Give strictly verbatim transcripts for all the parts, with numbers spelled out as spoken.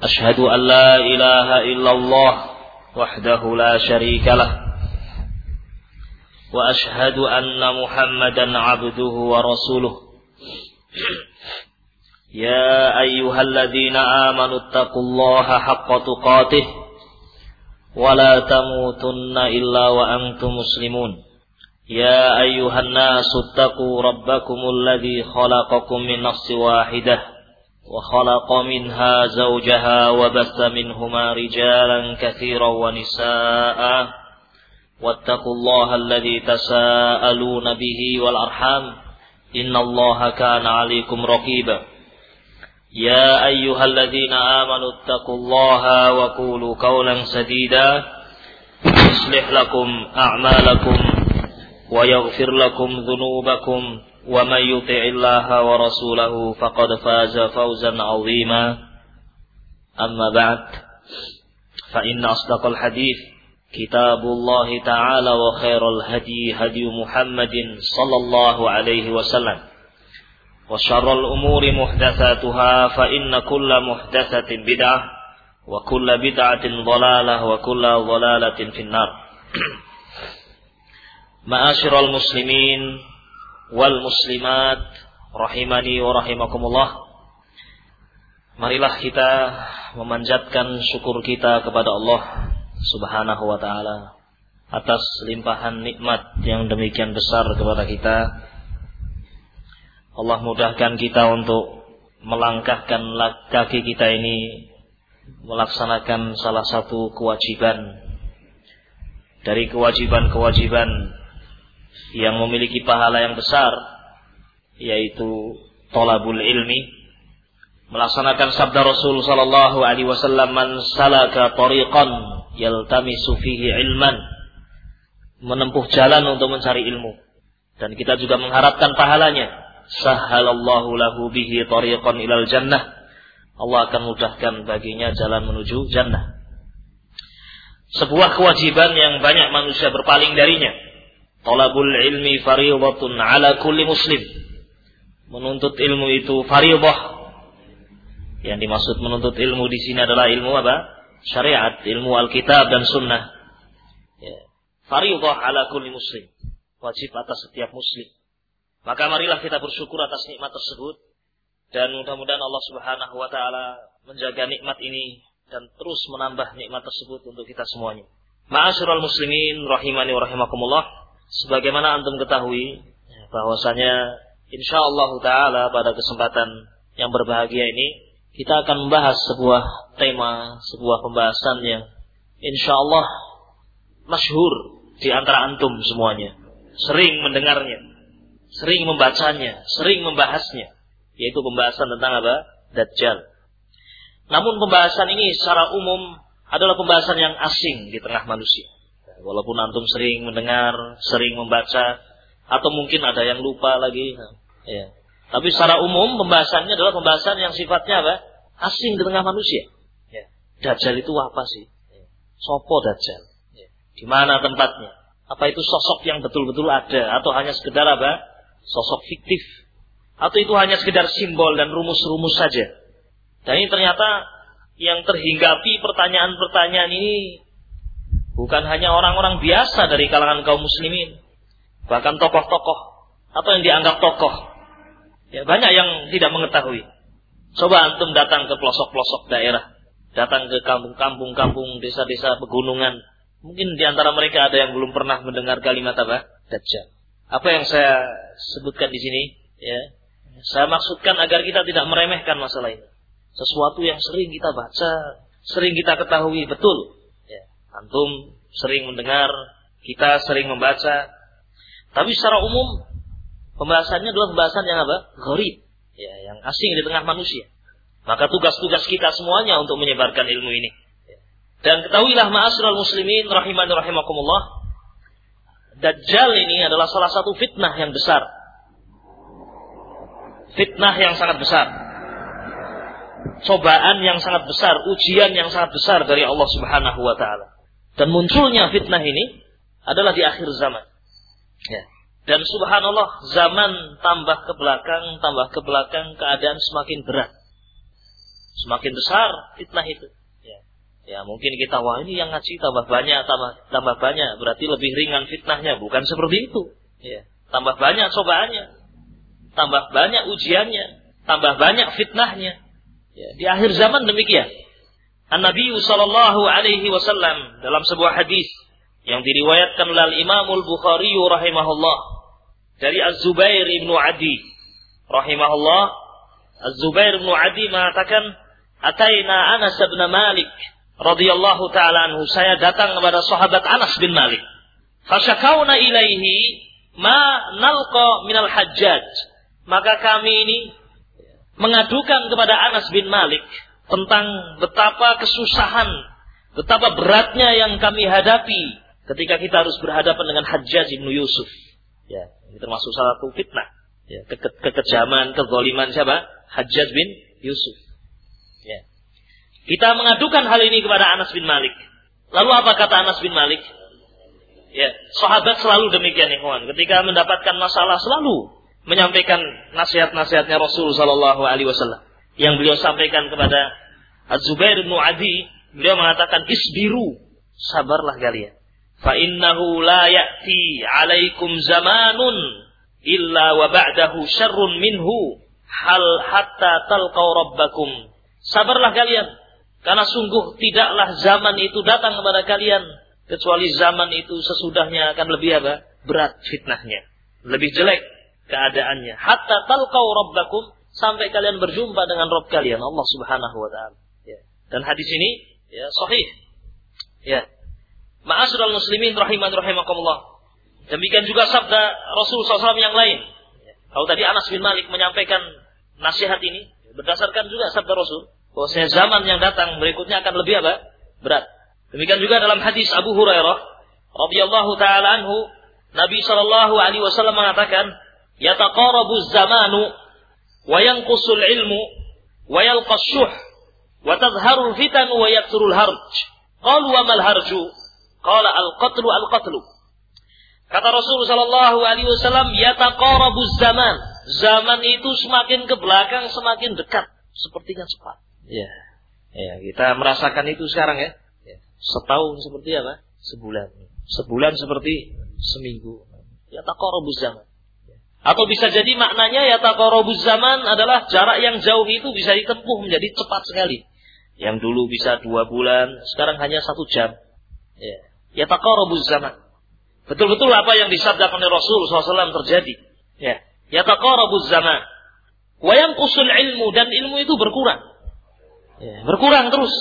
أشهد أن لا إله إلا الله وحده لا شريك له وأشهد أن محمدا عبده ورسوله يا أيها الذين آمنوا اتقوا الله حق تقاته ولا تموتن إلا وأنتم مسلمون يا أيها الناس اتقوا ربكم الذي خلقكم من نفس واحدة وخلق منها زوجها وبث منهما رجالا كثيرا ونساء واتقوا الله الذي تساءلون به والأرحام إن الله كان عليكم رقيبا يا أيها الذين آمنوا اتقوا الله وقولوا قولا سديدا يصلح لكم أعمالكم ويغفر لكم ذنوبكم ومن يطع الله ورسوله فقد فاز فوزا عظيما أما بعد فإن أصدق الحديث كتاب الله تعالى وخير الهدي هدي محمد صلى الله عليه وسلم وشر الأمور محدثاتها فإن كل محدثة بدعة وكل بدعة ضلالة وكل ضلالة في النار. Ma'asyiral muslimin wal muslimat rahimani wa rahimakumullah. Marilah kita memanjatkan syukur kita kepada Allah Subhanahu wa taala atas limpahan nikmat yang demikian besar kepada kita. Allah mudahkan kita untuk melangkahkan kaki kita ini melaksanakan salah satu kewajiban dari kewajiban-kewajiban yang memiliki pahala yang besar, yaitu thalabul ilmi, melaksanakan sabda Rasul sallallahu alaihi wasallam, man salaka tariqan yaltamisu fihi ilman, menempuh jalan untuk mencari ilmu, dan kita juga mengharapkan pahalanya. Sahhalallahu lahu bihi tariqan ilal jannah, Allah akan mudahkan baginya jalan menuju jannah. Sebuah kewajiban yang banyak manusia berpaling darinya. Talabul ilmi fariidatun ala kulli muslim. Menuntut ilmu itu fariidah. Yang dimaksud menuntut ilmu di sini adalah ilmu apa? Syariat, ilmu Alkitab dan Sunnah. Ya. Fariidah ala kulli muslim. Wajib atas setiap muslim. Maka marilah kita bersyukur atas nikmat tersebut, dan mudah-mudahan Allah Subhanahu wa taala menjaga nikmat ini dan terus menambah nikmat tersebut untuk kita semuanya. Ma'asyiral muslimin rahimani wa rahimakumullah. Sebagaimana antum ketahui bahwasanya insyaallah taala pada kesempatan yang berbahagia ini kita akan membahas sebuah tema, sebuah pembahasan yang insyaallah masyhur di antara antum semuanya. Sering mendengarnya, sering membacanya, sering membahasnya, yaitu pembahasan tentang apa? Dajjal. Namun pembahasan ini secara umum adalah pembahasan yang asing di tengah manusia. Walaupun antum sering mendengar, sering membaca, atau mungkin ada yang lupa lagi, ya. Tapi secara umum pembahasannya adalah pembahasan yang sifatnya apa? Asing di tengah manusia. Ya. Dajjal itu apa sih? Ya. Sopo Dajjal? Ya. Di mana tempatnya? Apa itu sosok yang betul-betul ada, atau hanya sekedar apa? Sosok fiktif, atau itu hanya sekedar simbol dan rumus-rumus saja? Dan ini ternyata yang terhinggapi pertanyaan-pertanyaan ini bukan hanya orang-orang biasa dari kalangan kaum muslimin, bahkan tokoh-tokoh atau yang dianggap tokoh. Ya, banyak yang tidak mengetahui. Coba antum datang ke pelosok-pelosok daerah, datang ke kampung-kampung, kampung, desa-desa pegunungan. Mungkin di antara mereka ada yang belum pernah mendengar kalimat apa? Dajjal. Apa yang saya sebutkan di sini, ya, saya maksudkan agar kita tidak meremehkan masalah ini. Sesuatu yang sering kita baca, sering kita ketahui betul. Antum sering mendengar, kita sering membaca. Tapi secara umum pembahasannya adalah pembahasan yang apa? Gharib, ya, yang asing di tengah manusia. Maka tugas-tugas kita semuanya untuk menyebarkan ilmu ini. Dan ketahuilah ma'asyiral muslimin rahimani rahimakumullah, Dajjal ini adalah salah satu fitnah yang besar. Fitnah yang sangat besar. Cobaan yang sangat besar, ujian yang sangat besar dari Allah Subhanahu wa taala. Dan munculnya fitnah ini adalah di akhir zaman. Ya. Dan subhanallah, zaman tambah ke belakang, tambah ke belakang, keadaan semakin berat. semakin besar fitnah itu. Ya, ya mungkin kita wah ini yang ngaji tambah banyak, tambah tambah banyak, berarti lebih ringan fitnahnya. Bukan seperti itu. Ya, tambah banyak cobaannya, tambah banyak ujiannya, tambah banyak fitnahnya. Ya, di akhir zaman demikian. An-Nabi sallallahu alaihi wasallam dalam sebuah hadis yang diriwayatkan oleh Imam Al-Bukhari rahimahullah dari Az-Zubair ibn Adi rahimahullah, Az-Zubair ibn Adi mengatakan, "Ataina Anas bin Malik radhiyallahu taala anhu." Saya datang kepada sahabat Anas bin Malik. Fasyakauna ilaihi ma nalqa minal hajjaj. Maka kami ini mengadukan kepada Anas bin Malik tentang betapa kesusahan, betapa beratnya yang kami hadapi ketika kita harus berhadapan dengan Hajjaj bin Yusuf. Ya, ini termasuk salah satu fitnah. Ya, ke ke kekejaman, kezaliman siapa? Hajjaj bin Yusuf. Ya. Kita mengadukan hal ini kepada Anas bin Malik. Lalu apa kata Anas bin Malik? Ya, sahabat selalu demikian, ikhwan. Ketika mendapatkan masalah selalu menyampaikan nasihat-nasihatnya Rasul sallallahu alaihi wasallam yang beliau sampaikan kepada Az-Zubair bin Adi. Beliau mengatakan, isbiru, sabarlah kalian. Fa innahu la ya'ti 'alaikum zamanun illa wa ba'dahu syarrun minhu hal hatta talqaw rabbakum. Sabarlah kalian, karena sungguh tidaklah zaman itu datang kepada kalian kecuali zaman itu sesudahnya akan lebih apa? Berat fitnahnya, lebih jelek keadaannya. Hatta talqaw rabbakum, sampai kalian berjumpa dengan Rabb kalian, Allah Subhanahu wa taala. Ya. Dan hadis ini ya sahih. Ya. Ma'asyiral muslimin rahiman rahimakumullah. Demikian juga sabda Rasul sallallahu alaihi wasallam yang lain. Kalau tadi Anas bin Malik menyampaikan nasihat ini berdasarkan juga sabda Rasul, bahwasanya zaman yang datang berikutnya akan lebih apa? Berat. Demikian juga dalam hadis Abu Hurairah radhiyallahu taala anhu, Nabi sallallahu alaihi wasallam mengatakan, "Yataqarabuz zamanu wa yanqusul ilmu wa yalqas syuh wa tadhharul fitan wa yakthurul harj." Qalu wa mal harju? Qala al-qatlu al-qatlu. Kata Rasul sallallahu alaihi wasallam, yataqarabuz zaman. Zaman itu semakin ke belakang semakin dekat, sepertinya cepat. Ya. Ya, kita merasakan itu sekarang ya. Ya. Setahun seperti apa? Sebulan. Sebulan seperti seminggu. Yataqarabuz zaman. Atau bisa jadi maknanya yataqarabuz zaman adalah jarak yang jauh itu bisa ditempuh menjadi cepat sekali. Yang dulu bisa dua bulan, sekarang hanya satu jam. Ya, yataqarabuz zaman. Betul-betul apa yang disabdakan oleh Rasul sallallahu alaihi wasallam terjadi. Ya, yataqarabuz zaman. Wa yanqusul ilmu, dan ilmu itu berkurang. Ya, berkurang terus.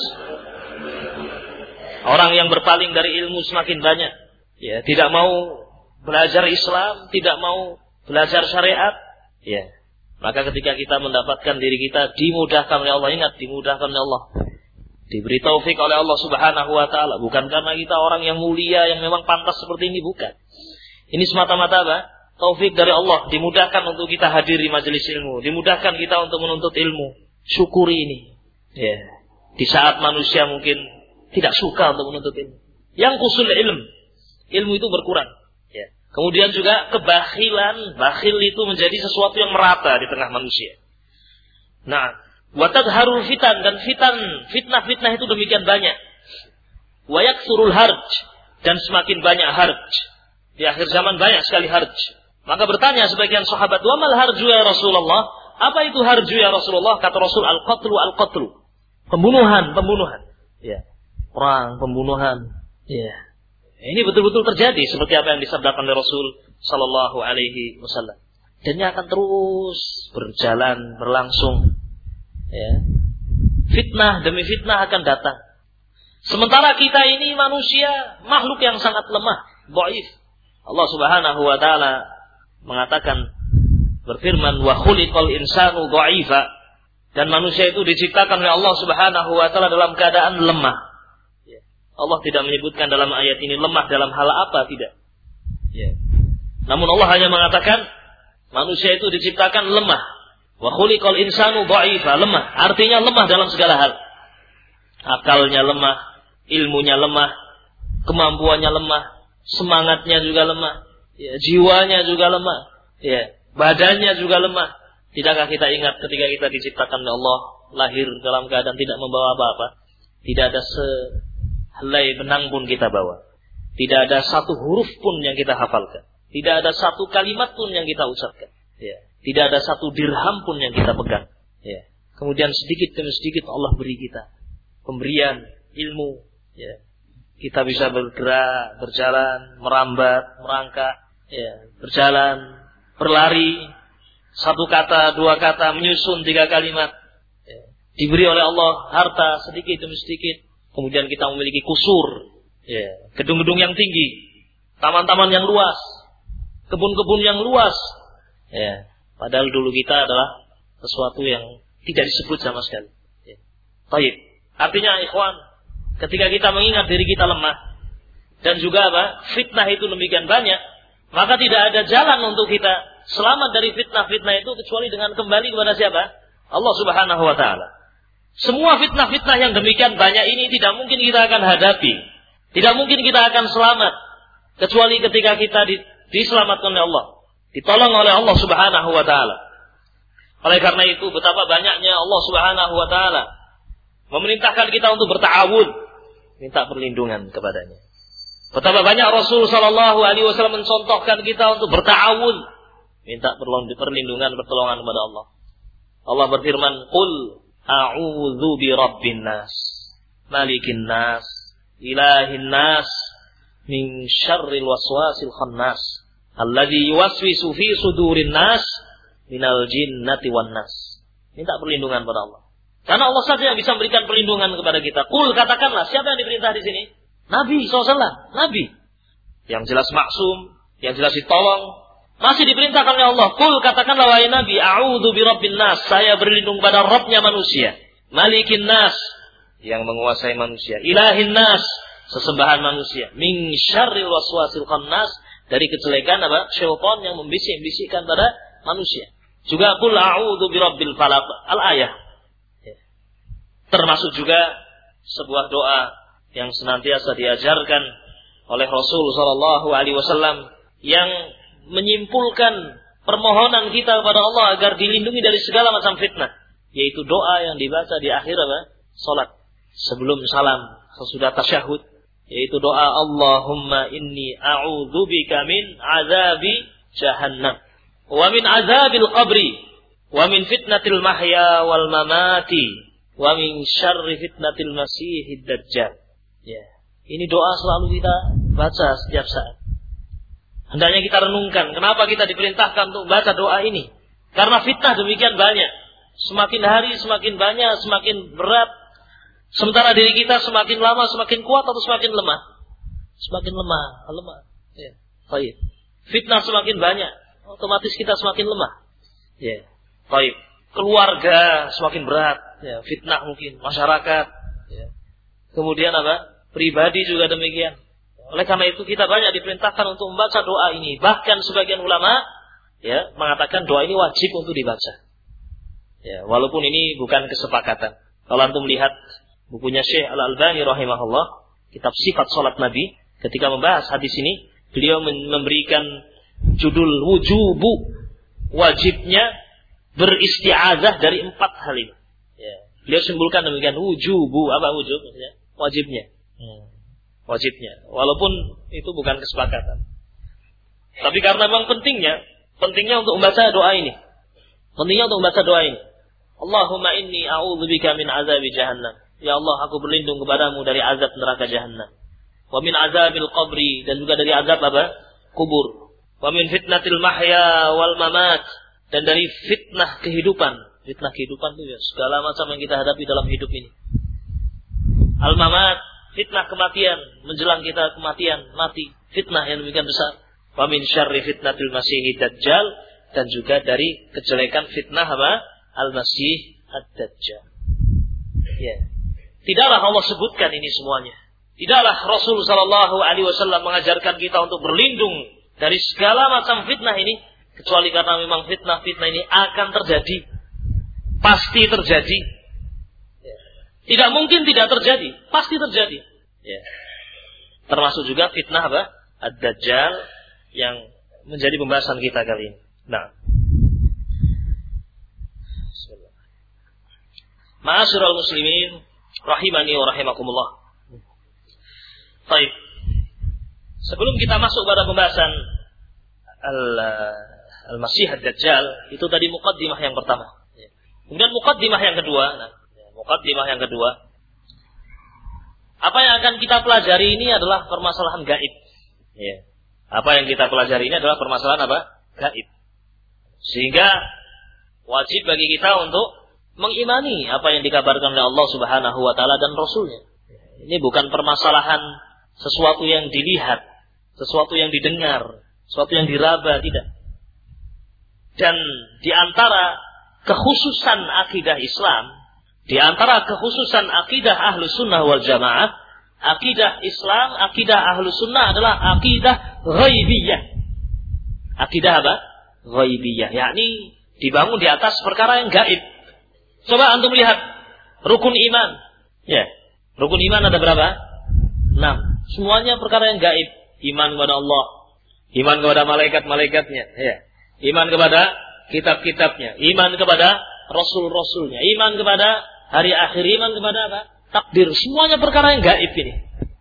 Orang yang berpaling dari ilmu semakin banyak. Ya, tidak mau belajar Islam, tidak mau belajar syariat. Ya. Maka ketika kita mendapatkan diri kita dimudahkan oleh Allah, ingat dimudahkan oleh Allah, diberi taufik oleh Allah Subhanahu wa taala, bukan karena kita orang yang mulia yang memang pantas seperti ini, bukan. Ini semata-mata apa? Taufik dari Allah, dimudahkan untuk kita hadir di majelis ilmu, dimudahkan kita untuk menuntut ilmu. Syukuri ini. Ya. Di saat manusia mungkin tidak suka untuk menuntut ilmu. Yang kusul ilm, ilmu itu berkurang. Ya. Kemudian juga kebakhilan, bakhil itu menjadi sesuatu yang merata di tengah manusia. Nah, wa tadharul fitan, dan fitan, fitnah-fitnah itu demikian banyak. Wa yaksurul harj, dan semakin banyak harj. Di akhir zaman banyak sekali harj. Maka bertanya sebagian sahabat, wa mal harju ya Rasulullah? Apa itu harju ya Rasulullah? Kata Rasul, al-qatlu al-qatlu. Pembunuhan, pembunuhan. Ya. Perang, pembunuhan. Ya. Ini betul-betul terjadi seperti apa yang disabdakan oleh Rasul sallallahu alaihi wasallam. Dan ini akan terus berjalan, berlangsung. Ya. Fitnah demi fitnah akan datang. Sementara kita ini manusia, makhluk yang sangat lemah, dhaif. Allah Subhanahu wa taala mengatakan, berfirman, wa khuliqal insanu dha'ifa, dan manusia itu diciptakan oleh Allah Subhanahu wa taala dalam keadaan lemah. Allah tidak menyebutkan dalam ayat ini lemah dalam hal apa, tidak. Ya. Namun Allah hanya mengatakan manusia itu diciptakan lemah. Wa khuliqal insanu dha'ifa, lemah. Artinya lemah dalam segala hal. Akalnya lemah, ilmunya lemah, kemampuannya lemah, semangatnya juga lemah, ya, jiwanya juga lemah, ya, badannya juga lemah. Tidakkah kita ingat ketika kita diciptakan oleh Allah lahir dalam keadaan tidak membawa apa-apa. Tidak ada sehelai benang pun kita bawa. Tidak ada satu huruf pun yang kita hafalkan. Tidak ada satu kalimat pun yang kita ucapkan. Ya. Tidak ada satu dirham pun yang kita pegang. Ya. Kemudian sedikit demi sedikit Allah beri kita pemberian ilmu. Ya. Kita bisa bergerak, berjalan, merambat, merangkak, ya. Berjalan, berlari, satu kata, dua kata, menyusun tiga kalimat. Ya. Diberi oleh Allah harta sedikit demi sedikit. Kemudian kita memiliki kusur, ya. Gedung-gedung yang tinggi, taman-taman yang luas, kebun-kebun yang luas. Ya. Padahal dulu kita adalah sesuatu yang tidak disebut sama sekali. Ya. Baik. Artinya ikhwan, ketika kita mengingat diri kita lemah dan juga apa? Fitnah itu demikian banyak, maka tidak ada jalan untuk kita selamat dari fitnah-fitnah itu kecuali dengan kembali kepada siapa? Allah Subhanahu wa taala. Semua fitnah-fitnah yang demikian banyak ini tidak mungkin kita akan hadapi. Tidak mungkin kita akan selamat kecuali ketika kita di, diselamatkan oleh Allah, ditolong oleh Allah Subhanahu wa taala. Oleh karena itu betapa banyaknya Allah Subhanahu wa taala memerintahkan kita untuk berta'awud, minta perlindungan kepadanya. Betapa banyak Rasul sallallahu alaihi wasallam mencontohkan kita untuk berta'awud, minta perlindungan, pertolongan kepada Allah. Allah berfirman, "Qul a'udzu bi rabbin nas, malikin nas, ilahin nas, min syarril waswasil khannas, alladzi yuwaswisu fi sudurin nas, minal jinnati wan nas." Minta perlindungan kepada Allah. Karena Allah saja yang bisa memberikan perlindungan kepada kita. Qul, katakanlah, siapa yang diperintah di sini? Nabi shallallahu alaihi wasallam, Nabi. Yang jelas maksum, yang jelas ditolong. Masih diperintahkan oleh Allah. Qul, katakanlah wahai Nabi, a'udzu birabbin nas, saya berlindung pada Rabbnya manusia. Malikin nas, yang menguasai manusia. Ilahin nas, sesembahan manusia. Min syarril waswasil khannas, dari kejelekan apa? Syaitan yang membisik-bisikkan pada manusia. Juga qul a'udzu birabbil falaq, al-ayah. Termasuk juga sebuah doa yang senantiasa diajarkan oleh Rasul sallallahu alaihi wasallam yang menyimpulkan permohonan kita kepada Allah agar dilindungi dari segala macam fitnah, yaitu doa yang dibaca di akhir apa? Salat, sebelum salam, sesudah tasyahud, yaitu doa Allahumma inni a'udzubika min azabi jahannam wa min azabil qabri wa min fitnatil mahya wal mamati wa min syarri fitnatil masihid dajjal. Ya, ini doa selalu kita baca setiap saat. Hendaknya kita renungkan kenapa kita diperintahkan untuk baca doa ini. Karena fitnah demikian banyak. Semakin hari semakin banyak, semakin berat. Sementara diri kita semakin lama semakin kuat atau semakin lemah? Semakin lemah, lemah. Ya, baik. Fitnah semakin banyak, otomatis kita semakin lemah. Ya, baik. Keluarga semakin berat, ya, fitnah mungkin, masyarakat, ya. Kemudian apa? Pribadi juga demikian. Oleh karena itu kita banyak diperintahkan untuk membaca doa ini. Bahkan sebagian ulama ya mengatakan doa ini wajib untuk dibaca. Ya, walaupun ini bukan kesepakatan. Kalau antum melihat bukunya Syekh Al-Albani rahimahullah, kitab Sifat Salat Nabi, ketika membahas hadis ini, beliau memberikan judul wujubu, wajibnya beristi'adzah dari empat hal ini. Ya. Beliau simpulkan demikian, wujubu, apa wujub? Ya. Wajibnya. Hmm. Wajibnya. Walaupun itu bukan kesepakatan. Tapi karena memang pentingnya, pentingnya untuk membaca doa ini. Pentingnya untuk membaca doa ini. Allahumma inni a'udzubika min azabi jahannam. Ya Allah, aku berlindung kepadamu dari azab neraka jahannam. Wa min azabil qabri, dan juga dari azab apa? Kubur. Wa min fitnatil mahya wal mamat, dan dari fitnah kehidupan. Fitnah kehidupan itu ya segala macam yang kita hadapi dalam hidup ini. Al-mamat, fitnah kematian, menjelang kita kematian, mati, fitnah yang demikian besar. Wa min syarri fitnatil masihid dajjal, dan juga dari kejelekan fitnah apa? Al-masih ad-dajjal. Ya. Tidaklah Allah sebutkan ini semuanya. Tidaklah Rasul sallallahu alaihi wasallam mengajarkan kita untuk berlindung dari segala macam fitnah ini, kecuali karena memang fitnah-fitnah ini akan terjadi. Pasti terjadi. Ya. Tidak mungkin tidak terjadi, pasti terjadi. Ya. Termasuk juga fitnah apa? Ad-Dajjal yang menjadi pembahasan kita kali ini. Nah. Ma'asyiral muslimin rahimani wa rahimakumullah. Baik. Sebelum kita masuk pada pembahasan Al-Masih Ad-Dajjal, itu tadi muqaddimah yang pertama. Kemudian muqaddimah yang kedua, nah, muqaddimah yang kedua. Apa yang akan kita pelajari ini adalah permasalahan gaib. Ya. Apa yang kita pelajari ini adalah permasalahan apa? Gaib. Sehingga wajib bagi kita untuk mengimani apa yang dikabarkan oleh Allah Subhanahu wa taala dan Rasulnya. Ini bukan permasalahan sesuatu yang dilihat, sesuatu yang didengar, sesuatu yang diraba, tidak. Dan di antara kekhususan akidah Islam, di antara kekhususan akidah Ahlus Sunnah wal Jamaah, akidah Islam, akidah Ahlus Sunnah adalah akidah ghaibiyah. Akidah apa? Ghaibiyah, yakni dibangun di atas perkara yang gaib. Coba antum lihat rukun iman. Ya, rukun iman ada berapa? Enam. Semuanya perkara yang gaib. Iman kepada Allah, iman kepada malaikat-malaikatnya, ya. Iman kepada kitab-kitabnya, iman kepada rasul-rasulnya, iman kepada hari akhir, iman kepada apa? Takdir. Semuanya perkara yang gaib ini.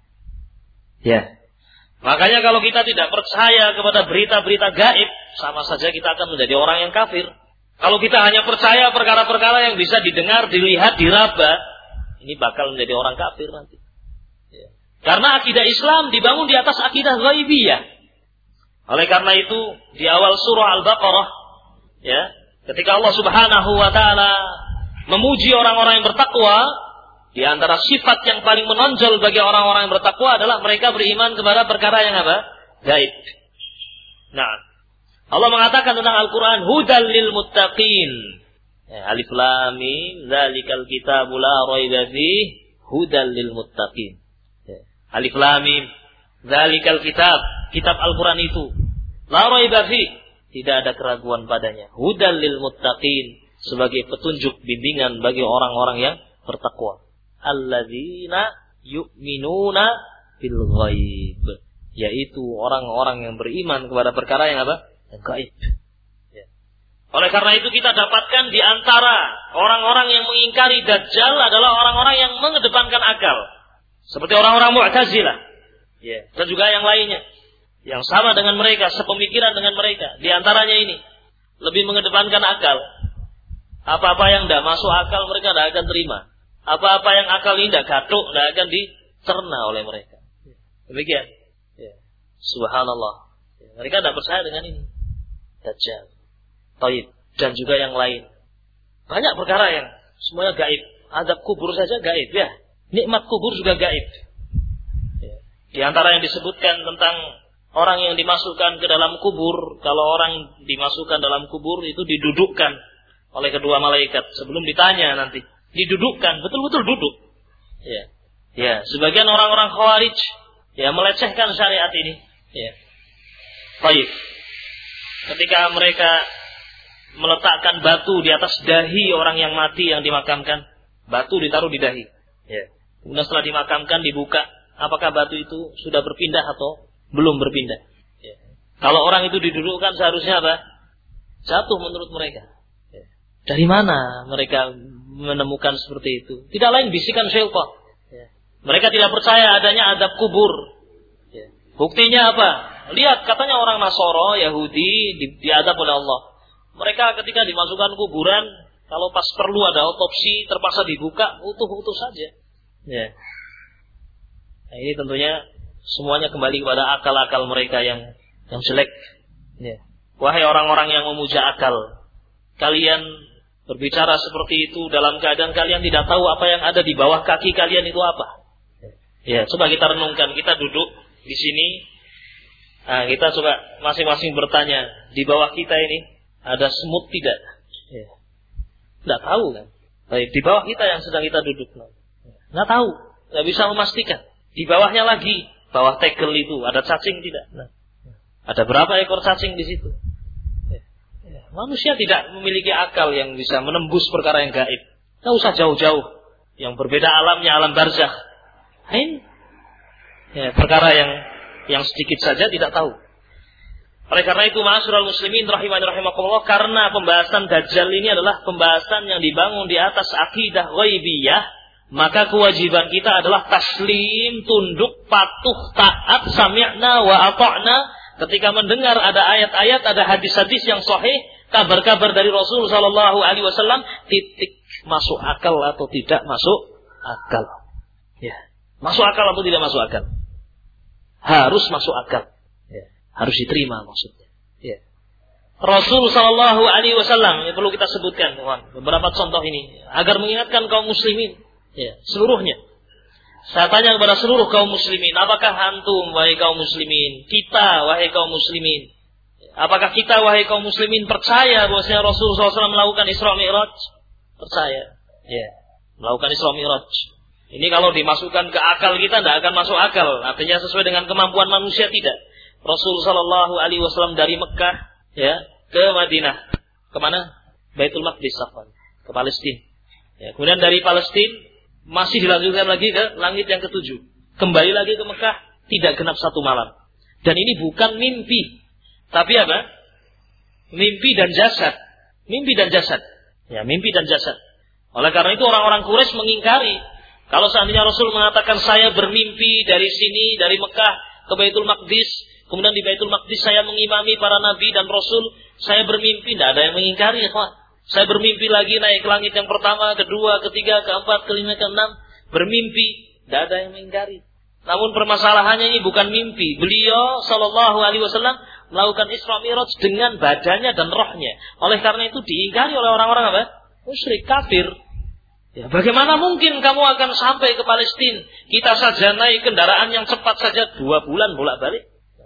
Ya. Makanya kalau kita tidak percaya kepada berita-berita gaib, sama saja kita akan menjadi orang yang kafir. Kalau kita hanya percaya perkara-perkara yang bisa didengar, dilihat, diraba, ini bakal menjadi orang kafir nanti. Ya. Karena akidah Islam dibangun di atas akidah ghaibiyah. Oleh karena itu, di awal surah Al-Baqarah, ya, ketika Allah Subhanahu wa taala memuji orang-orang yang bertakwa, di antara sifat yang paling menonjol bagi orang-orang yang bertakwa adalah mereka beriman kepada perkara yang apa? Gaib. Nah, Allah mengatakan tentang Al-Quran, hudal lil muttaqin. Ya, alif lam mim, dzalikal kitabul la raiba fihi, hudal lil muttaqin. Ya, alif lam mim, dzalikal kitab, kitab Al-Quran itu, la raiba fihi, tidak ada keraguan padanya. Hudal lil muttaqin, sebagai petunjuk bimbingan bagi orang-orang yang bertakwa. Alladzina yu'minuna bil ghaib, yaitu orang-orang yang beriman kepada perkara yang apa? Yang gaib. Ya. Oleh karena itu kita dapatkan di antara orang-orang yang mengingkari Dajjal adalah orang-orang yang mengedepankan akal, seperti orang-orang Mu'tazilah, ya, dan juga yang lainnya yang sama dengan mereka, sepemikiran dengan mereka. Di antaranya ini lebih mengedepankan akal. Apa-apa yang tidak masuk akal mereka tidak akan terima. Apa-apa yang akal ini tidak gatuk, tidak akan dicerna oleh mereka. Demikian. Ya. Subhanallah. Ya. Mereka tidak percaya dengan ini. Dajjal, Taib, dan juga yang lain. Banyak perkara yang semuanya gaib. Azab kubur saja gaib, ya. Nikmat kubur juga gaib. Ya. Di antara yang disebutkan tentang orang yang dimasukkan ke dalam kubur, kalau orang dimasukkan dalam kubur itu didudukkan oleh kedua malaikat sebelum ditanya nanti. Didudukkan, betul-betul duduk. Ya. Ya, sebagian orang-orang Khawarij ya melecehkan syariat ini. Ya. Taib. Ketika mereka meletakkan batu di atas dahi orang yang mati yang dimakamkan, batu ditaruh di dahi. Ya. Kemudian setelah dimakamkan dibuka, apakah batu itu sudah berpindah atau belum berpindah? Ya. Kalau orang itu didudukkan seharusnya apa? Jatuh menurut mereka. Ya. Dari mana mereka menemukan seperti itu? Tidak lain bisikan syaitan. Ya. Mereka tidak percaya adanya azab kubur. Ya. Buktinya apa? Lihat, katanya orang Nasoro, Yahudi di, diadab oleh Allah. Mereka ketika dimasukkan kuburan, kalau pas perlu ada otopsi, terpaksa dibuka, utuh-utuh saja. Ya. Nah, ini tentunya semuanya kembali kepada akal-akal mereka yang yang jelek. Ya. Wahai orang-orang yang memuja akal, kalian berbicara seperti itu dalam keadaan kalian tidak tahu apa yang ada di bawah kaki kalian itu apa. Ya, coba kita renungkan, kita duduk di sini. Nah, kita coba masing-masing bertanya, di bawah kita ini ada semut tidak? Ya. Tidak tahu kan? Baik, di bawah kita yang sedang kita duduk, nggak tahu, nggak bisa memastikan. Di bawahnya lagi, bawah tegel itu ada cacing tidak? Nah, ada berapa ekor cacing di situ? Ya. Ya. Manusia tidak memiliki akal yang bisa menembus perkara yang gaib. Nggak usah jauh-jauh, yang berbeda alamnya alam barzakh. Ini ya, perkara yang yang sedikit saja tidak tahu. Oleh karena itu, ma'asyiral muslimin rahimani rahimakumullah, karena pembahasan Dajjal ini adalah pembahasan yang dibangun di atas akidah ghaibiyah, maka kewajiban kita adalah taslim, tunduk, patuh, taat, sami'na wa ata'na ketika mendengar ada ayat-ayat, ada hadis-hadis yang sahih, kabar-kabar dari Rasul sallallahu alaihi wasallam, titik, masuk akal atau tidak masuk akal. Ya, masuk akal atau tidak masuk akal? Harus masuk akal. Harus diterima maksudnya. Ya. Rasul sallallahu alaihi wasallam, yang perlu kita sebutkan, teman, beberapa contoh ini agar mengingatkan kaum muslimin, ya, seluruhnya. Saya tanya kepada seluruh kaum muslimin, apakah antum wahai kaum muslimin, kita wahai kaum muslimin, apakah kita wahai kaum muslimin percaya bahwasanya Rasul sallallahu alaihi wasallam melakukan Isra Mi'raj? Percaya. Ya, melakukan Isra Mi'raj. Ini kalau dimasukkan ke akal kita tidak akan masuk akal. Artinya sesuai dengan kemampuan manusia tidak. Rasul sallallahu alaihi wasallam dari Mekah, ya, ke Madinah. Kemana? Baitul Maqdis, ke Palestina. Ya, kemudian dari Palestina masih dilanjutkan lagi ke langit yang ketujuh. Kembali lagi ke Mekah, tidak genap satu malam. Dan ini bukan mimpi, tapi apa? Mimpi dan jasad. Mimpi dan jasad. Ya, mimpi dan jasad. Oleh karena itu orang-orang Quraisy mengingkari. Kalau seandainya Rasul mengatakan saya bermimpi dari sini, dari Mekah ke Baitul Maqdis, kemudian di Baitul Maqdis saya mengimami para nabi dan rasul, saya bermimpi, tidak ada yang mengingkari, ya, saya bermimpi lagi naik ke langit yang pertama, kedua, ketiga, keempat, kelima, keenam, bermimpi, tidak ada yang mengingkari. Namun permasalahannya ini bukan mimpi. Beliau sallallahu alaihi wasallam melakukan Isra Mi'raj dengan badannya dan rohnya. Oleh karena itu diingkari oleh orang-orang apa? Musyrik, kafir. Ya, bagaimana mungkin kamu akan sampai ke Palestina? Kita saja naik kendaraan yang cepat saja dua bulan bolak-balik.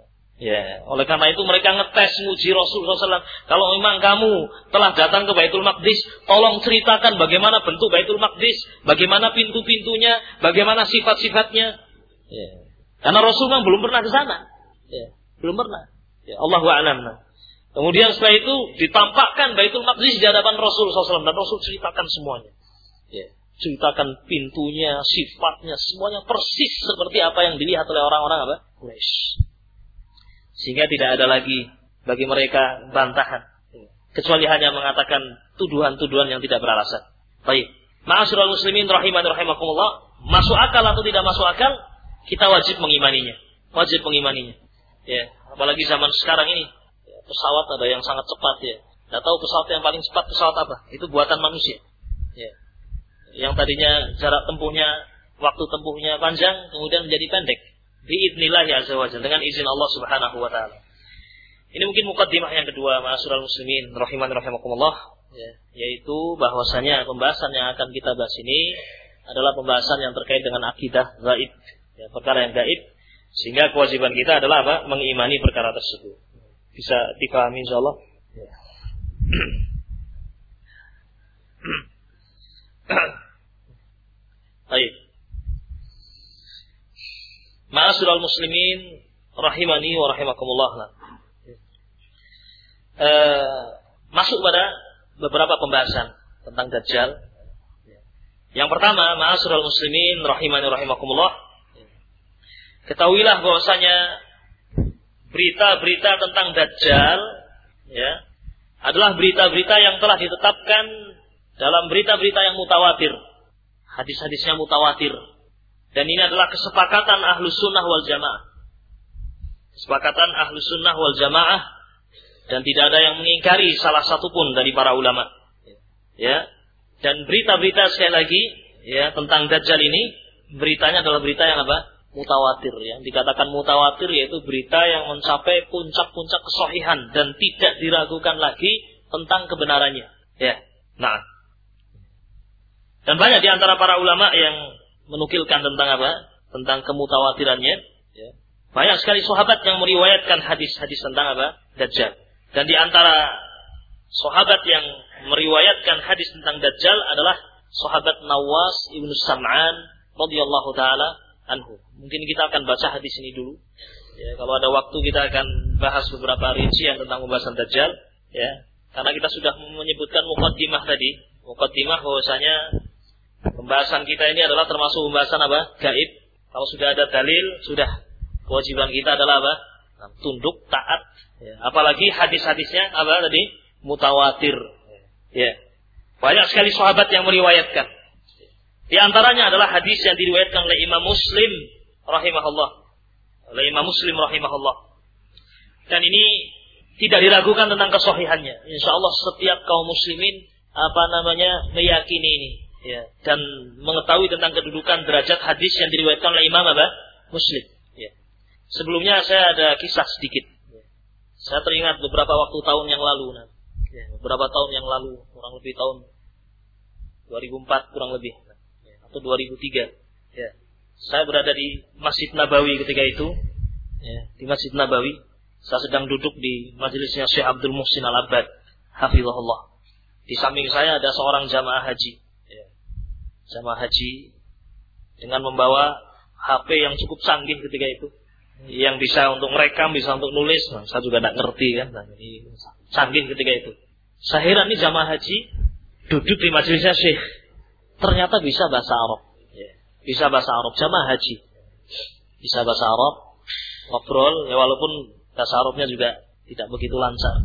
Ya, oleh karena itu mereka ngetes muji Rasulullah sallallahu alaihi wasallam. Kalau memang kamu telah datang ke Baitul Maqdis, tolong ceritakan bagaimana bentuk Baitul Maqdis, bagaimana pintu-pintunya, bagaimana sifat-sifatnya. Ya. Karena Rasulullah belum pernah ke sana. Ya, belum pernah. Ya, Allahu a'lam. Kemudian setelah itu ditampakkan Baitul Maqdis di hadapan Rasulullah sallallahu alaihi wasallam dan Rasul ceritakan semuanya. Ya, ceritakan pintunya, sifatnya, semuanya persis seperti apa yang dilihat oleh orang-orang apa? Quraisy. Sehingga tidak ada lagi bagi mereka bantahan, kecuali hanya mengatakan tuduhan-tuduhan yang tidak beralasan. Baik, ma'asyiral muslimin rahimani rahimakumullah, masuk akal atau tidak masuk akal, kita wajib mengimaninya, wajib mengimaninya. Ya, apalagi zaman sekarang ini, ya, pesawat ada yang sangat cepat, ya. Tidak tahu pesawat yang paling cepat pesawat apa? Itu buatan manusia. Ya. Yang tadinya jarak tempuhnya, waktu tempuhnya panjang, kemudian menjadi pendek. Bi'idnillahi azza wa jalla, dengan izin Allah subhanahu wa ta'ala. Ini mungkin muqaddimah yang kedua, ma'asyiral muslimin rahiman rahimakumullah, ya, yaitu bahwasanya pembahasan yang akan kita bahas ini adalah pembahasan yang terkait dengan akidah gaib, ya, perkara yang gaib, sehingga kewajiban kita adalah apa? Mengimani perkara tersebut. Bisa dipahami insyaallah. Ya. Baik. Ma'asyiral muslimin rahimani wa rahimakumullah. Uh, masuk pada beberapa pembahasan tentang Dajjal. Yang pertama, ma'asyiral muslimin rahimani wa rahimakumullah. Ketahuilah bahwasanya berita-berita tentang Dajjal, ya, adalah berita-berita yang telah ditetapkan dalam berita-berita yang mutawatir. Hadis-hadisnya mutawatir. Dan ini adalah kesepakatan Ahlus Sunnah wal Jamaah. Kesepakatan Ahlus Sunnah wal Jamaah, dan tidak ada yang mengingkari salah satu pun dari para ulama. Ya. Dan berita-berita sekali lagi, ya, tentang Dajjal ini, beritanya adalah berita yang apa? Mutawatir. Yang dikatakan mutawatir yaitu berita yang mencapai puncak-puncak kesahihan dan tidak diragukan lagi tentang kebenarannya. Ya. Nah. Dan banyak di antara para ulama yang menukilkan tentang apa? Tentang kemutawatirannya. Ya. Banyak sekali sahabat yang meriwayatkan hadis-hadis tentang apa? Dajjal. Dan di antara sahabat yang meriwayatkan hadis tentang Dajjal adalah sahabat Nawas ibnu Sam'an radhiyallahu taala anhu. Mungkin kita akan baca hadis ini dulu. Ya, kalau ada waktu kita akan bahas beberapa rincian tentang pembahasan Dajjal. Ya, karena kita sudah menyebutkan muqaddimah tadi. Muqaddimah bahwasanya pembahasan kita ini adalah termasuk pembahasan apa? Gaib. Kalau sudah ada dalil, sudah kewajiban kita adalah apa? Nah, tunduk, taat. Ya. Apalagi hadis-hadisnya apa tadi? Mutawatir. Ya. Banyak sekali sahabat yang meriwayatkan. Di antaranya adalah hadis yang diriwayatkan oleh Imam Muslim rahimahullah. Oleh Imam Muslim rahimahullah. Dan ini tidak diragukan tentang kesahihannya. Insyaallah setiap kaum muslimin apa namanya meyakini ini, ya, dan mengetahui tentang kedudukan derajat hadis yang diriwayatkan oleh Imam apa? Muslim. Ya. Sebelumnya saya ada kisah sedikit. Ya. Saya teringat beberapa waktu tahun yang lalu, nah. Ya, beberapa tahun yang lalu, kurang lebih tahun dua ribu empat kurang lebih, nah. Ya, atau dua ribu tiga. Ya. Saya berada di Masjid Nabawi ketika itu, ya, di Masjid Nabawi. Saya sedang duduk di majelisnya Syekh Abdul Muhsin Al-Abbad, hafizahullah. Di samping saya ada seorang jamaah haji, ya. Jamaah haji dengan membawa H P yang cukup canggih ketika itu, yang bisa untuk merekam, bisa untuk nulis. Nah, saya juga tidak ngerti kan, nah, ini canggih ketika itu. Saya heran nih jamaah haji duduk di majelisnya Syekh, ternyata bisa bahasa Arab, ya. Bisa bahasa Arab, jamaah haji bisa bahasa Arab, ngobrol, ya walaupun bahasa Arabnya juga tidak begitu lancar.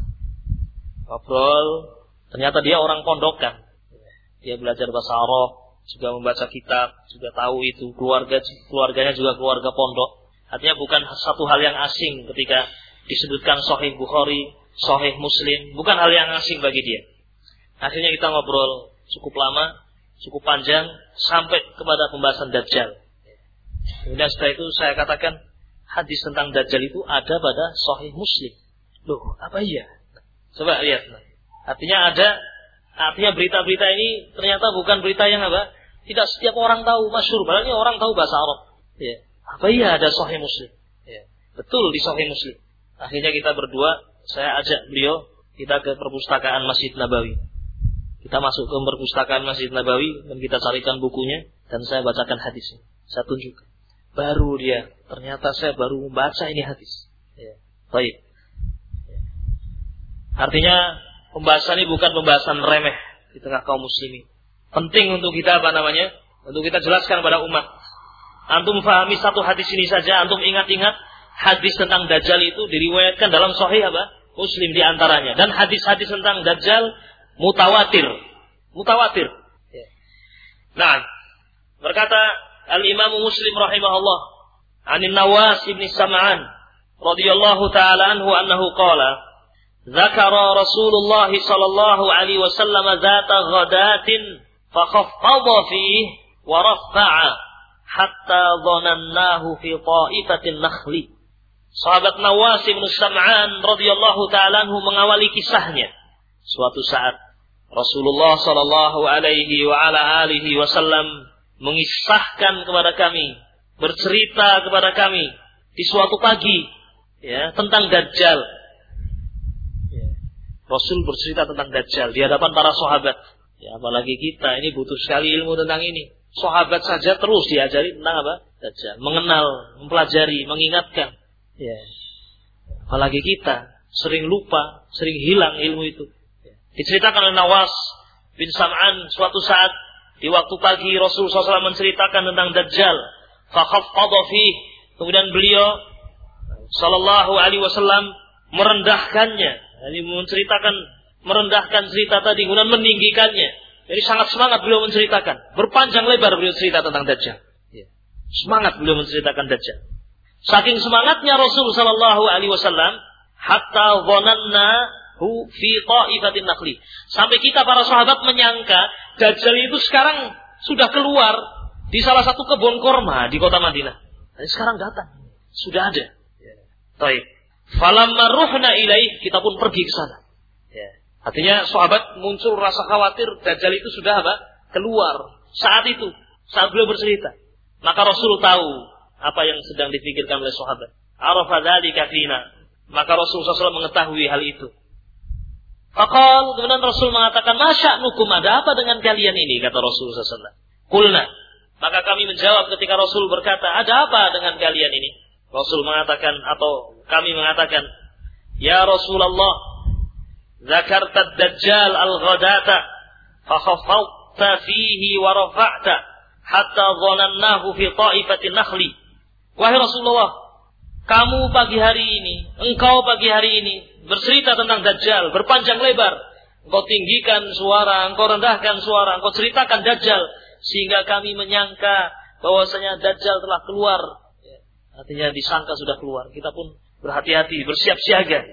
Ngobrol, ternyata dia orang pondokan. Dia belajar bahasa Arab, juga membaca kitab, juga tahu itu keluarga keluarganya juga keluarga pondok. Artinya bukan satu hal yang asing ketika disebutkan Sahih Bukhari, Sahih Muslim, bukan hal yang asing bagi dia. Akhirnya kita ngobrol cukup lama, cukup panjang sampai kepada pembahasan Dajjal. Kemudian setelah itu saya katakan, hadis tentang Dajjal itu ada pada Sahih Muslim. Loh, apa iya? Coba lihat. Artinya ada, artinya berita-berita ini ternyata bukan berita yang apa? Tidak setiap orang tahu, masyhur. Padahal orang tahu bahasa Arab. Ya. Apa iya ada Sahih Muslim? Ya. Betul di Sahih Muslim. Akhirnya kita berdua, saya ajak beliau, kita ke perpustakaan Masjid Nabawi. Kita masuk ke perpustakaan Masjid Nabawi dan kita carikan bukunya dan saya bacakan hadisnya. Saya tunjukkan. Baru dia, ternyata saya baru membaca ini hadis. Ya. Baik. Ya. Artinya pembahasan ini bukan pembahasan remeh di tengah kaum muslimin. Penting untuk kita apa namanya? Untuk kita jelaskan pada umat. Antum fahami satu hadis ini saja, antum ingat-ingat hadis tentang Dajjal itu diriwayatkan dalam Sahih apa? Muslim di antaranya. Dan hadis-hadis tentang Dajjal mutawatir. Mutawatir. Ya. Nah, berkata Al-Imam Muslim rahimahullah, Anin Nawas ibn Sam'an radhiyallahu ta'ala anhu annahu qala, Zakara Rasulullah sallallahu alaihi wasallam zata ghadatin fakhaffadha fihi wa rafa'a hatta dhanannahu fi ta'ifatin nakhli. Sahabat Nawas ibn Sam'an radhiyallahu ta'ala anhu mengawali kisahnya. Suatu saat Rasulullah sallallahu alaihi wa ala alihi wasallam mengisahkan kepada kami, bercerita kepada kami di suatu pagi, ya, tentang Dajjal. Ya. Rasul bercerita tentang Dajjal di hadapan para sahabat. Ya, apalagi kita ini butuh sekali ilmu tentang ini. Sahabat saja terus diajari tentang apa? Dajjal, mengenal, mempelajari, mengingatkan. Ya. Apalagi kita sering lupa, sering hilang ilmu itu. Ya. Diceritakan oleh Nawas bin Sam'an suatu saat di waktu pagi Rasul sallallahu alaihi wasallam menceritakan tentang Dajjal. Fakhaffadha fihi. Kemudian beliau sallallahu alaihi wasallam merendahkannya. Jadi menceritakan, merendahkan cerita tadi, kemudian meninggikannya. Jadi sangat semangat beliau menceritakan. Berpanjang lebar beliau cerita tentang Dajjal. Semangat beliau menceritakan Dajjal. Saking semangatnya Rasul sallallahu alaihi wasallam, hatta dhananna hu fi ta'ifatin nakhli. Sampai kita para sahabat menyangka Dajjal itu sekarang sudah keluar di salah satu kebun korma di kota Madinah. Dan sekarang datang, sudah ada. Baik. Falamma ruhna ilaih, kita pun pergi ke sana. Ya. Artinya sahabat muncul rasa khawatir Dajjal itu sudah apa? Keluar saat itu, saat beliau bercerita. Maka Rasul tahu apa yang sedang dipikirkan oleh sahabat. Arafa dzalika fina. Maka Rasul sallallahu alaihi wasallam mengetahui hal itu. Faqal, kemudian Rasul mengatakan, "Masya'nukum, ada apa dengan kalian ini?" kata Rasul sallallahu alaihi wasallam. Qulna, maka kami menjawab ketika Rasul berkata, "Ada apa dengan kalian ini?" Rasul mengatakan atau kami mengatakan, "Ya Rasulullah, zakarta ad-dajjal al-ghadata fa khaffadta fihi wa rafa'ta hatta dhanannahu fi ta'ifatin nakhli." Wahai Rasulullah, kamu pagi hari ini, engkau pagi hari ini bercerita tentang Dajjal, berpanjang lebar. Engkau tinggikan suara, engkau rendahkan suara, engkau ceritakan Dajjal, sehingga kami menyangka bahwasanya Dajjal telah keluar. Artinya disangka sudah keluar. Kita pun berhati-hati, bersiap siaga.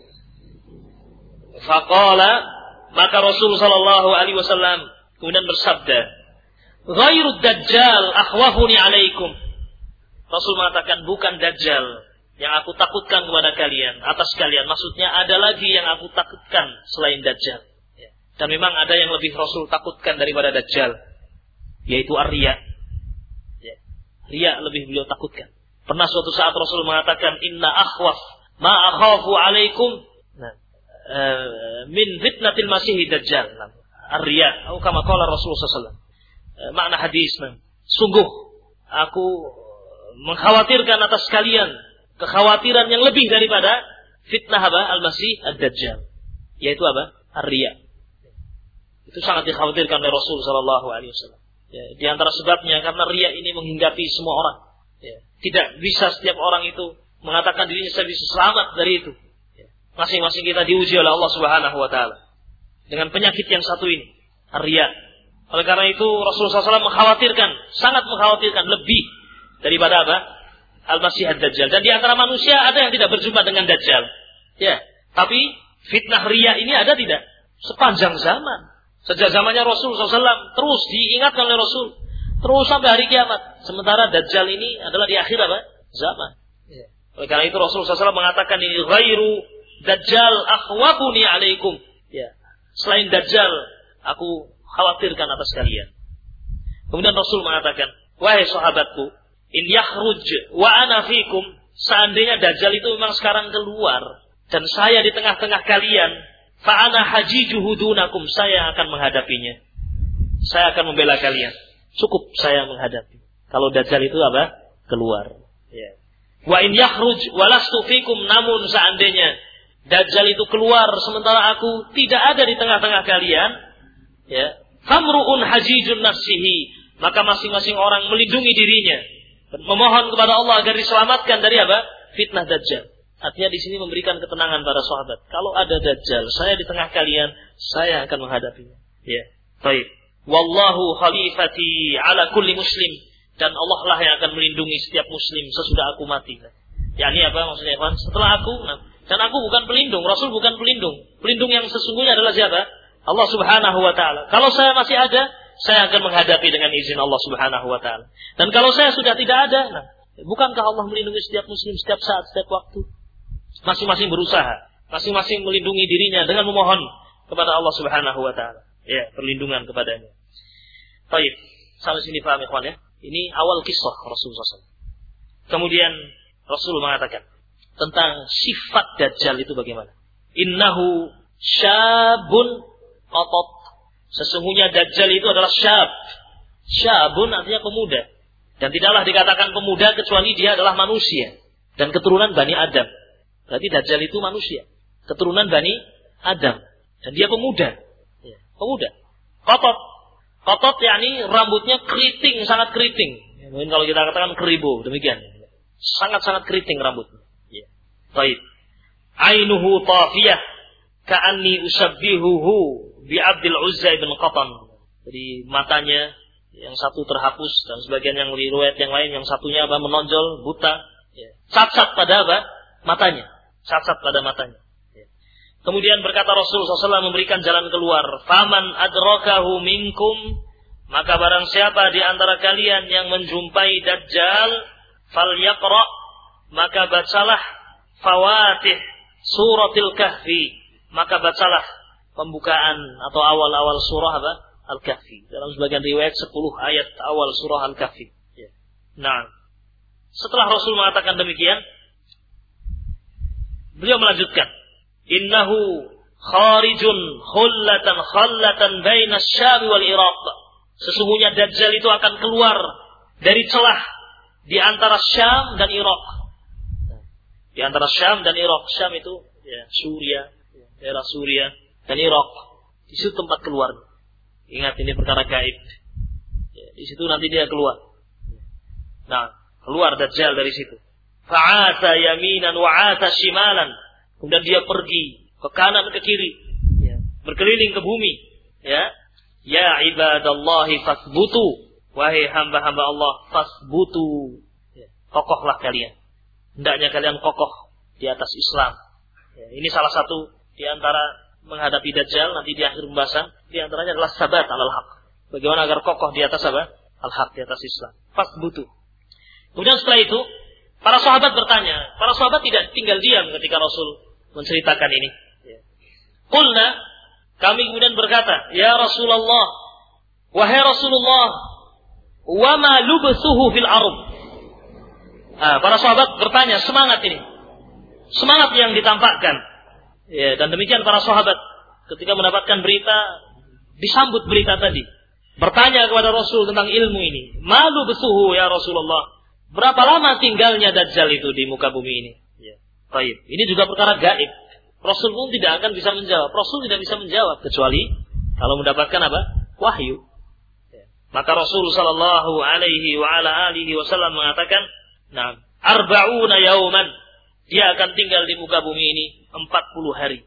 Faqala, maka Rasul sallallahu alaihi wasallam kemudian bersabda, "Ghairu Dajjal akhwafuni alaikum." Rasul mengatakan, bukan Dajjal yang aku takutkan kepada kalian, atas kalian. Maksudnya ada lagi yang aku takutkan selain Dajjal. Dan memang ada yang lebih Rasul takutkan daripada Dajjal, yaitu ar-riya. Riya lebih beliau takutkan. Pernah suatu saat Rasul mengatakan, "Inna akhwaf ma akhafu alaikum nah, uh, min fitnatil masih Dajjal." Nah, ar-riya, atau kama qala Rasulullah sallallahu alaihi wasallam. Uh, makna hadis, nah, sungguh aku mengkhawatirkan atas kalian kekhawatiran yang lebih daripada fitnah apa? Al-Masih Ad-Dajjal. Yaitu apa? Ar-riya. Itu sangat dikhawatirkan oleh Rasul sallallahu alaihi wasallam. Ya, di antara sebabnya karena riya ini menghinggapi semua orang. Ya, tidak bisa setiap orang itu mengatakan dirinya saya bisa selamat dari itu. Ya, masing-masing kita diuji oleh Allah Subhanahu wa taala dengan penyakit yang satu ini, ar-riya. Oleh karena itu Rasulullah sallallahu alaihi wasallam mengkhawatirkan, sangat mengkhawatirkan lebih daripada apa? Al-Masih Ad-Dajjal. Dan di antara manusia ada yang tidak berjumpa dengan Dajjal. Ya, tapi fitnah riya ini ada tidak? Sepanjang zaman. Sejak zamannya Rasul sallallahu alaihi wasallam terus diingatkan oleh Rasul. Terus sampai hari kiamat. Sementara Dajjal ini adalah di akhir apa? Zaman. Ya. Oleh karena itu Rasul sallallahu alaihi wasallam mengatakan ini ghairu Dajjal akhwafuni alaikum. Ya. Selain Dajjal, aku khawatirkan atas kalian. Kemudian Rasul mengatakan, wahai sahabatku, in yakhruj wa ana fikum, seandainya Dajjal itu memang sekarang keluar dan saya di tengah-tengah kalian, fa ana hajijuhu dunakum, saya akan menghadapinya. Saya akan membela kalian. Cukup saya menghadapi. Kalau Dajjal itu apa? Keluar. Ya. Wa in yakhruj wa lastu fikum, namun seandainya Dajjal itu keluar sementara aku tidak ada di tengah-tengah kalian, ya, famru'un hajijun nafsihi, maka masing-masing orang melindungi dirinya, memohon kepada Allah agar diselamatkan dari apa? Fitnah Dajjal. Artinya di sini memberikan ketenangan para sahabat. Kalau ada Dajjal, saya di tengah kalian, saya akan menghadapinya. Ya, baik. Wallahu khalifati ala kulli muslim, dan Allah lah yang akan melindungi setiap muslim sesudah aku mati. Ya, ini apa maksudnya, Ikhwan? Setelah aku, nah, dan aku bukan pelindung, Rasul bukan pelindung. Pelindung yang sesungguhnya adalah siapa? Allah Subhanahu wa taala. Kalau saya masih ada, saya akan menghadapi dengan izin Allah Subhanahu wa taala. Dan kalau saya sudah tidak ada, nah, bukankah Allah melindungi setiap muslim setiap saat, setiap waktu? Masing-masing berusaha, masing-masing melindungi dirinya dengan memohon kepada Allah Subhanahu wa taala. Ya, perlindungan kepadanya. Baik, sampai sini paham ikhwan ya? Ini awal kisah Rasulullah shallallahu alaihi wasallam. Kemudian Rasul mengatakan tentang sifat Dajjal itu bagaimana? Innahu syabun qatat. Sesungguhnya Dajjal itu adalah syab. Syabun artinya pemuda. Dan tidaklah dikatakan pemuda kecuali dia adalah manusia dan keturunan Bani Adam. Berarti Dajjal itu manusia, keturunan Bani Adam, dan dia pemuda. Ya, pemuda. Qatat. Qatat yakni rambutnya keriting, sangat keriting. Ya, mungkin kalau kita katakan keribu, demikian. Sangat-sangat keriting rambutnya. Ya. Baik. Ainuhu tafiyah ka'anni usabbihuhu bi Abdul Uzza bin Qatan. Jadi matanya yang satu terhapus dan sebagian yang riwayat yang lain yang satunya apa menonjol, buta, ya. Cacat pada apa? Matanya. Cacat pada matanya. Ya. Kemudian berkata Rasulullah shallallahu alaihi wasallam memberikan jalan keluar. Faman adrakahu minkum, maka barang siapa di antara kalian yang menjumpai Dajjal, falyaqra, maka bacalah fawatih suratil kahfi, maka bacalah pembukaan atau awal-awal surah apa? Al-Kahfi. Dalam sebagian riwayat sepuluh ayat awal surah Al-Kahfi. Ya. Nah, setelah Rasul mengatakan demikian, beliau melanjutkan, innahu kharijun khullatan khallatan baina Syam wal Iraq. Sesungguhnya Dajjal itu akan keluar dari celah di antara Syam dan Irak. Di antara Syam dan Irak. Syam itu ya, Suria, daerah Suria, dan Irak. Di situ tempat keluar. Ingat, ini perkara gaib. Ya, di situ nanti dia keluar. Nah, keluar Dajjal dari situ. Fa'ata yaminan wa'ata shimalan. Kemudian dia pergi ke kanan ke kiri, ya, berkeliling ke bumi, ya. Ya ibadallahi fasbutu, wahai hamba-hamba Allah, fasbutu. Ya, kokohlah kalian. Hendaknya kalian kokoh di atas Islam. Ya, ini salah satu di antara menghadapi Dajjal nanti di akhir pembahasan, di antaranya adalah sabat alal haq. Bagaimana agar kokoh di atas apa? Al-haq, di atas Islam. Fasbutu. Kemudian setelah itu, para sahabat bertanya. Para sahabat tidak tinggal diam ketika Rasul menceritakan ini. Qulna, kami kemudian berkata, ya Rasulullah, wahai Rasulullah, wa ma lubsuhu fil ardh. Ah, para sahabat bertanya, semangat ini. Semangat yang ditampakkan. Ya, dan demikian para sahabat ketika mendapatkan berita, disambut berita tadi. Bertanya kepada Rasul tentang ilmu ini. Ma lubsuhu ya Rasulullah. Berapa lama tinggalnya Dajjal itu di muka bumi ini? Ya. Baik. Ini juga perkara gaib. Rasul pun tidak akan bisa menjawab. Rasul tidak bisa menjawab kecuali kalau mendapatkan apa? Wahyu. Ya. Maka Rasul sallallahu alaihi wa ala alihi wasallam mengatakan, "Nah, arba'una yauman." Dia akan tinggal di muka bumi ini empat puluh hari.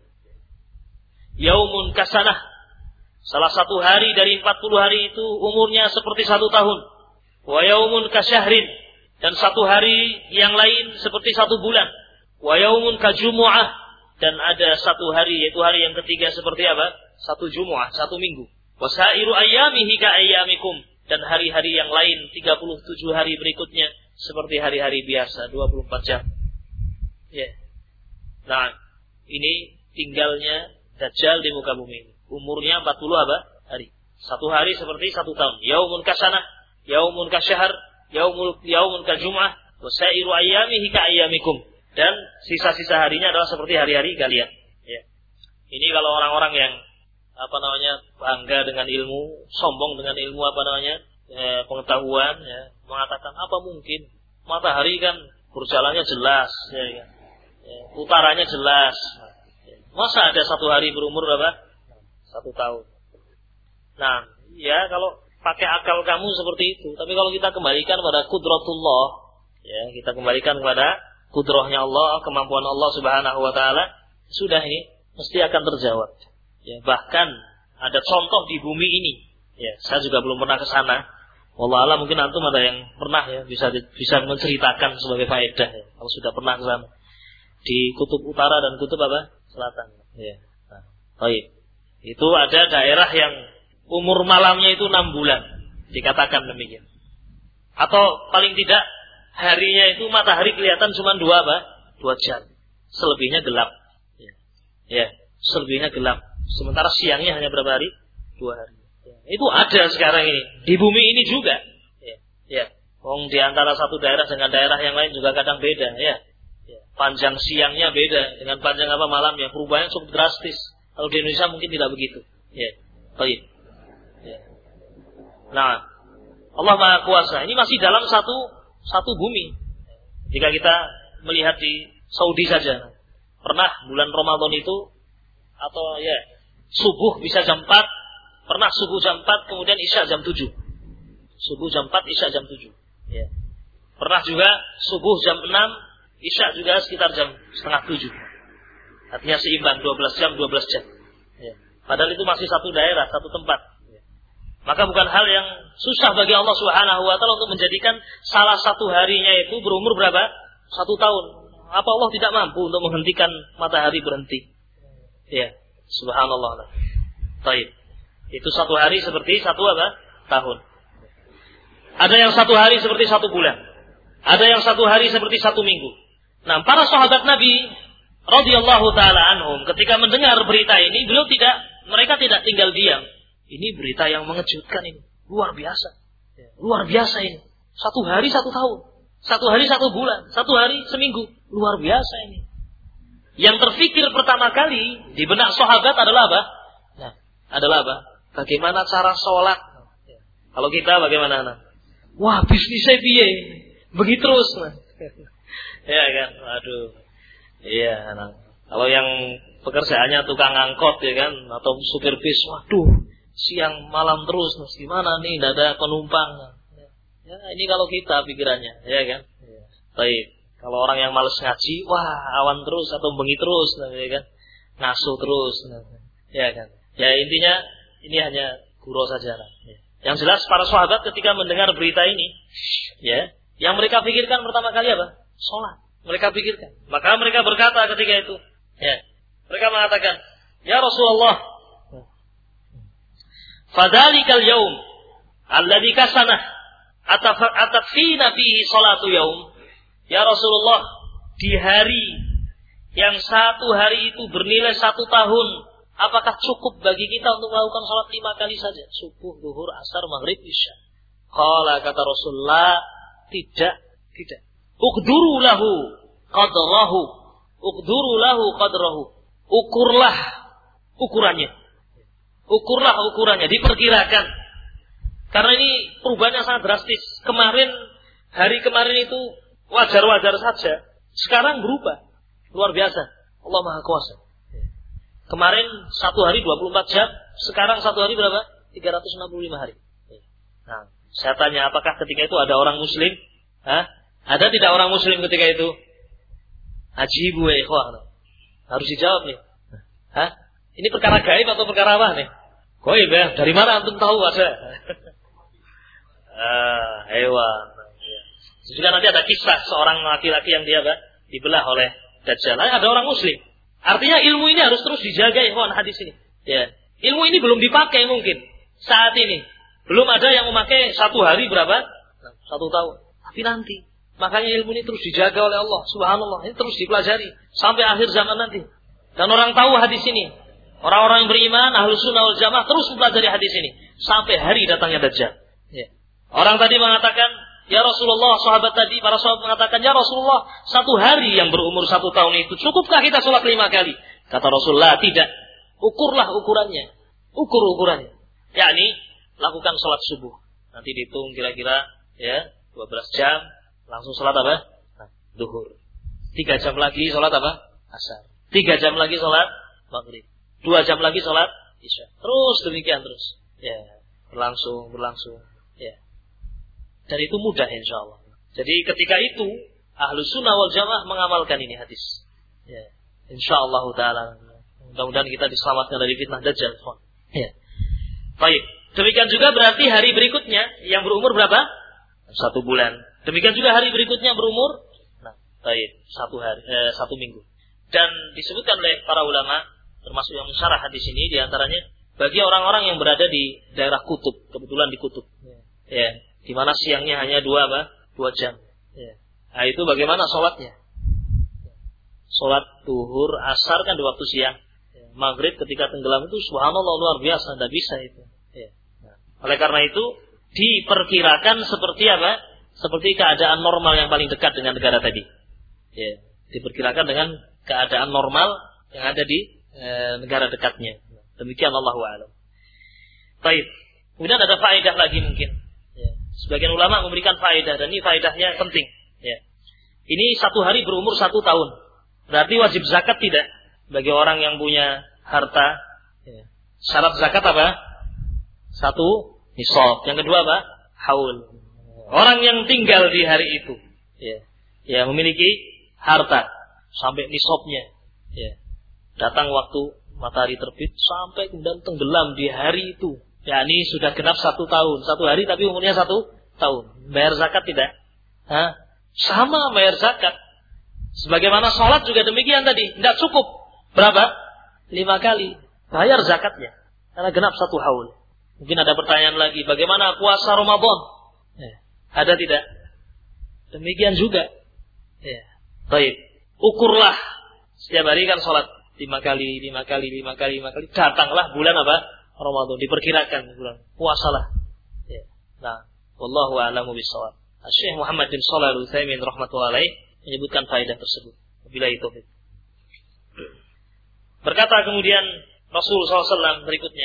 Yaumun kasanah. Salah satu hari dari empat puluh hari itu umurnya seperti satu tahun. Wa yaumun kasyahrin. Dan satu hari yang lain seperti satu bulan. Wa yaumun kajumu'ah. Dan ada satu hari, yaitu hari yang ketiga seperti apa? Satu Jumu'ah, satu minggu. Wa sa'iru ayyamihi ka ayyamikum. Dan hari-hari yang lain, tiga puluh tujuh hari berikutnya seperti hari-hari biasa, dua puluh empat jam. Ya. Nah, ini tinggalnya Dajjal di muka bumi ini. Umurnya empat puluh apa? Hari. Satu hari seperti satu tahun. Yaumun kasanah, yaumun kasyahr, yaumul yaumun kajumu'ah, wa sa'iru ayyamihi ka ayyamikum. Dan sisa-sisa harinya adalah seperti hari-hari kalian. Ya. Ini kalau orang-orang yang apa namanya bangga dengan ilmu, sombong dengan ilmu apa namanya eh, pengetahuan, ya, mengatakan apa mungkin matahari kan berjalannya jelas, ya, ya. Ya, utaranya jelas. Masa ada satu hari berumur berapa? Satu tahun. Nah, ya kalau pakai akal kamu seperti itu. Tapi kalau kita kembalikan pada qudratullah, ya, kita kembalikan kepada kudrahnya Allah, kemampuan Allah Subhanahu wa taala, sudah ini mesti akan terjawab. Ya, bahkan ada contoh di bumi ini. Ya, saya juga belum pernah ke sana. Wallah alam, mungkin antum ada yang pernah ya bisa bisa menceritakan sebagai faedah ya, kalau sudah pernah ke sana. Di kutub utara dan kutub apa? Selatan. Ya. Nah, baik. Itu ada daerah yang umur malamnya itu enam bulan, dikatakan demikian. Atau paling tidak harinya itu matahari kelihatan cuma dua apa? Dua jam. Selebihnya gelap. Ya, ya, selebihnya gelap. Sementara siangnya hanya berapa hari? Dua hari. Ya. Itu ada sekarang ini. Di bumi ini juga. Ya, ya. Wong di antara satu daerah dengan daerah yang lain juga kadang beda. Ya. Ya. Panjang siangnya beda dengan panjang apa malamnya. Perubahannya cukup drastis. Kalau di Indonesia mungkin tidak begitu. Ya, baik. Ya. Nah, Allah Maha Kuasa. Ini masih dalam satu satu bumi. Jika kita melihat di Saudi saja, pernah bulan Ramadan itu atau ya subuh bisa jam empat, pernah subuh jam empat kemudian isya jam tujuh. Subuh jam empat, isya jam tujuh. Ya. Pernah juga subuh jam enam, isya juga sekitar jam setengah tujuh. Artinya seimbang dua belas jam, dua belas jam. Ya. Padahal itu masih satu daerah, satu tempat. Maka bukan hal yang susah bagi Allah Subhanahu wa taala untuk menjadikan salah satu harinya itu berumur berapa? Satu tahun. Apa Allah tidak mampu untuk menghentikan matahari berhenti? Ya, subhanallah. Baik. Itu satu hari seperti satu apa? Tahun. Ada yang satu hari seperti satu bulan. Ada yang satu hari seperti satu minggu. Nah, para sahabat Nabi radhiyallahu taala anhum ketika mendengar berita ini, beliau tidak mereka tidak tinggal diam. Ini berita yang mengejutkan ini. Luar biasa. Luar biasa ini. Satu hari satu tahun. Satu hari satu bulan. Satu hari seminggu. Luar biasa ini. Yang terfikir pertama kali di benak sahabat adalah apa? Nah, adalah apa? Bagaimana cara sholat? Kalau kita bagaimana? Nah? Wah, bisnisnya piye? Begitu terus. Nah. Ya kan? Aduh. Iya. Nah. Kalau yang pekerjaannya tukang angkot ya kan? Atau supir bis. Waduh. Siang malam terus, gimana nih, tidak ada penumpang. Ya, ini kalau kita pikirannya, ya kan? Ya. Baik. Kalau orang yang malas ngaji, wah awan terus atau bengi terus, ya kan? Ngasuh terus, ya kan? Ya intinya ini hanya gurau saja. Ya. Yang jelas para sahabat ketika mendengar berita ini, ya, yang mereka pikirkan pertama kali apa? Sholat. Mereka pikirkan. Maka mereka berkata ketika itu, ya, mereka mengatakan, ya Rasulullah, fadzalikal yaum alladzi kasana atakfina fihi salatu yaum. Ya Rasulullah, di hari yang satu hari itu bernilai satu tahun, apakah cukup bagi kita untuk melakukan salat lima kali saja? Subuh, zuhur, asar, maghrib, isya. Qala, kata Rasulullah, tidak, tidak. Uqduru lahu qadrahu. Uqduru lahu qadrahu. Ukurlah ukurannya. Ukurlah ukurannya, diperkirakan. Karena ini perubahan yang sangat drastis. Kemarin, hari kemarin itu wajar-wajar saja. Sekarang berubah. Luar biasa. Allah Maha Kuasa. Kemarin satu hari dua puluh empat jam. Sekarang satu hari berapa? tiga ratus enam puluh lima hari. Nah, saya tanya, apakah ketika itu ada orang muslim? Hah? Ada tidak orang muslim ketika itu? Ajibu ya ikhwan. Harus dijawab nih. Hah? Ini perkara gaib atau perkara apa nih? Gaib ya? Dari mana antum tahu ada? Ah, hewan. Juga nanti ada kisah seorang laki-laki yang dia dibelah oleh Dajjal. Ada orang muslim. Artinya ilmu ini harus terus dijaga ikhwan hadis ini. Ya. Ilmu ini belum dipakai mungkin saat ini. Belum ada yang memakai satu hari berapa? Satu tahun. Tapi nanti. Makanya ilmu ini terus dijaga oleh Allah. Subhanallah. Ini terus dipelajari. Sampai akhir zaman nanti. Dan orang tahu hadis ini. Orang-orang yang beriman, ahlus sunnah wal jamaah terus mempelajari hadis ini. Sampai hari datangnya Dajjal. Ya. Orang tadi mengatakan, ya Rasulullah, sahabat tadi, para sahabat mengatakan, ya Rasulullah, satu hari yang berumur satu tahun itu, cukupkah kita sholat lima kali? Kata Rasulullah, tidak. Ukurlah ukurannya. Ukur ukurannya. Yakni, lakukan sholat subuh. Nanti dihitung kira-kira, ya, dua belas jam, langsung sholat apa? Nah, duhur. Tiga jam lagi sholat apa? Asar. Tiga jam lagi sholat maghrib. Dua jam lagi sholat isya. Terus demikian terus. Ya, berlangsung, berlangsung. Ya. Dan itu mudah insya Allah. Jadi ketika itu Ahlus Sunnah wal Jamaah mengamalkan ini hadis. Ya. Insya Allah Taala. Mudah-mudahan kita diselamatkan dari fitnah Dajjal. Ya. Baik. Demikian juga berarti hari berikutnya yang berumur berapa? Satu bulan. Demikian juga hari berikutnya berumur. Nah, baik. Satu hari, eh, satu minggu. Dan disebutkan oleh para ulama, termasuk yang mensyarah hadis ini, diantaranya bagi orang-orang yang berada di daerah kutub, kebetulan di kutub. Ya. Ya. Di mana siangnya hanya dua apa? Dua jam. Ya. Nah itu bagaimana sholatnya? Sholat duhur, asar kan di waktu siang. Ya. Maghrib ketika tenggelam itu subhanallah luar biasa, tidak bisa itu. Ya. Nah. Oleh karena itu diperkirakan seperti apa? Seperti keadaan normal yang paling dekat dengan negara tadi. Ya. Diperkirakan dengan keadaan normal yang ada di e, negara dekatnya. Demikian Allahu a'lam. Baik. Kemudian ada faedah lagi mungkin. Sebagian ulama memberikan faedah dan ini faedahnya penting. Ya. Ini satu hari berumur satu tahun. Berarti wajib zakat tidak bagi orang yang punya harta. Ya. Syarat zakat apa? Satu nisab. Yang kedua apa? Haul. Orang yang tinggal di hari itu, ya, ya memiliki harta sampai nisabnya. Ya. Datang waktu matahari terbit sampai kemudian tenggelam di hari itu. Ya ini sudah genap satu tahun. Satu hari tapi umurnya satu tahun. Bayar zakat tidak? Hah? Sama bayar zakat. Sebagaimana sholat juga demikian tadi. Tidak cukup. Berapa? Lima kali. Bayar zakatnya. Karena genap satu haul. Mungkin ada pertanyaan lagi. Bagaimana puasa Ramadan? Ya. Ada tidak? Demikian juga. Ya. Baik. Ukurlah. Setiap hari kan sholat. Lima kali, lima kali, lima kali, lima kali. Datanglah bulan apa? Ramadan, diperkirakan bulan puasalah. Ya. Nah, wallahu a'lamu bishawab. Syekh Muhammad bin Shalih Al-Utsaimin rahimatullah alaih menyebutkan faedah tersebut. Wabillahi taufik. Berkata kemudian Rasul sallallahu alaihi wasallam berikutnya,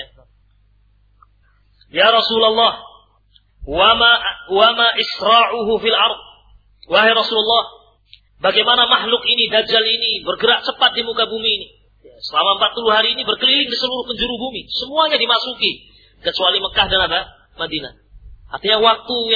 ya Rasulullah, wama wama isra'uhu fil ard. Wahai Rasulullah, bagaimana makhluk ini, Dajjal ini bergerak cepat di muka bumi ini? Selama empat puluh hari ini berkeliling di seluruh penjuru bumi. Semuanya dimasuki. Kecuali Mekah dan apa? Madinah. Artinya waktu yang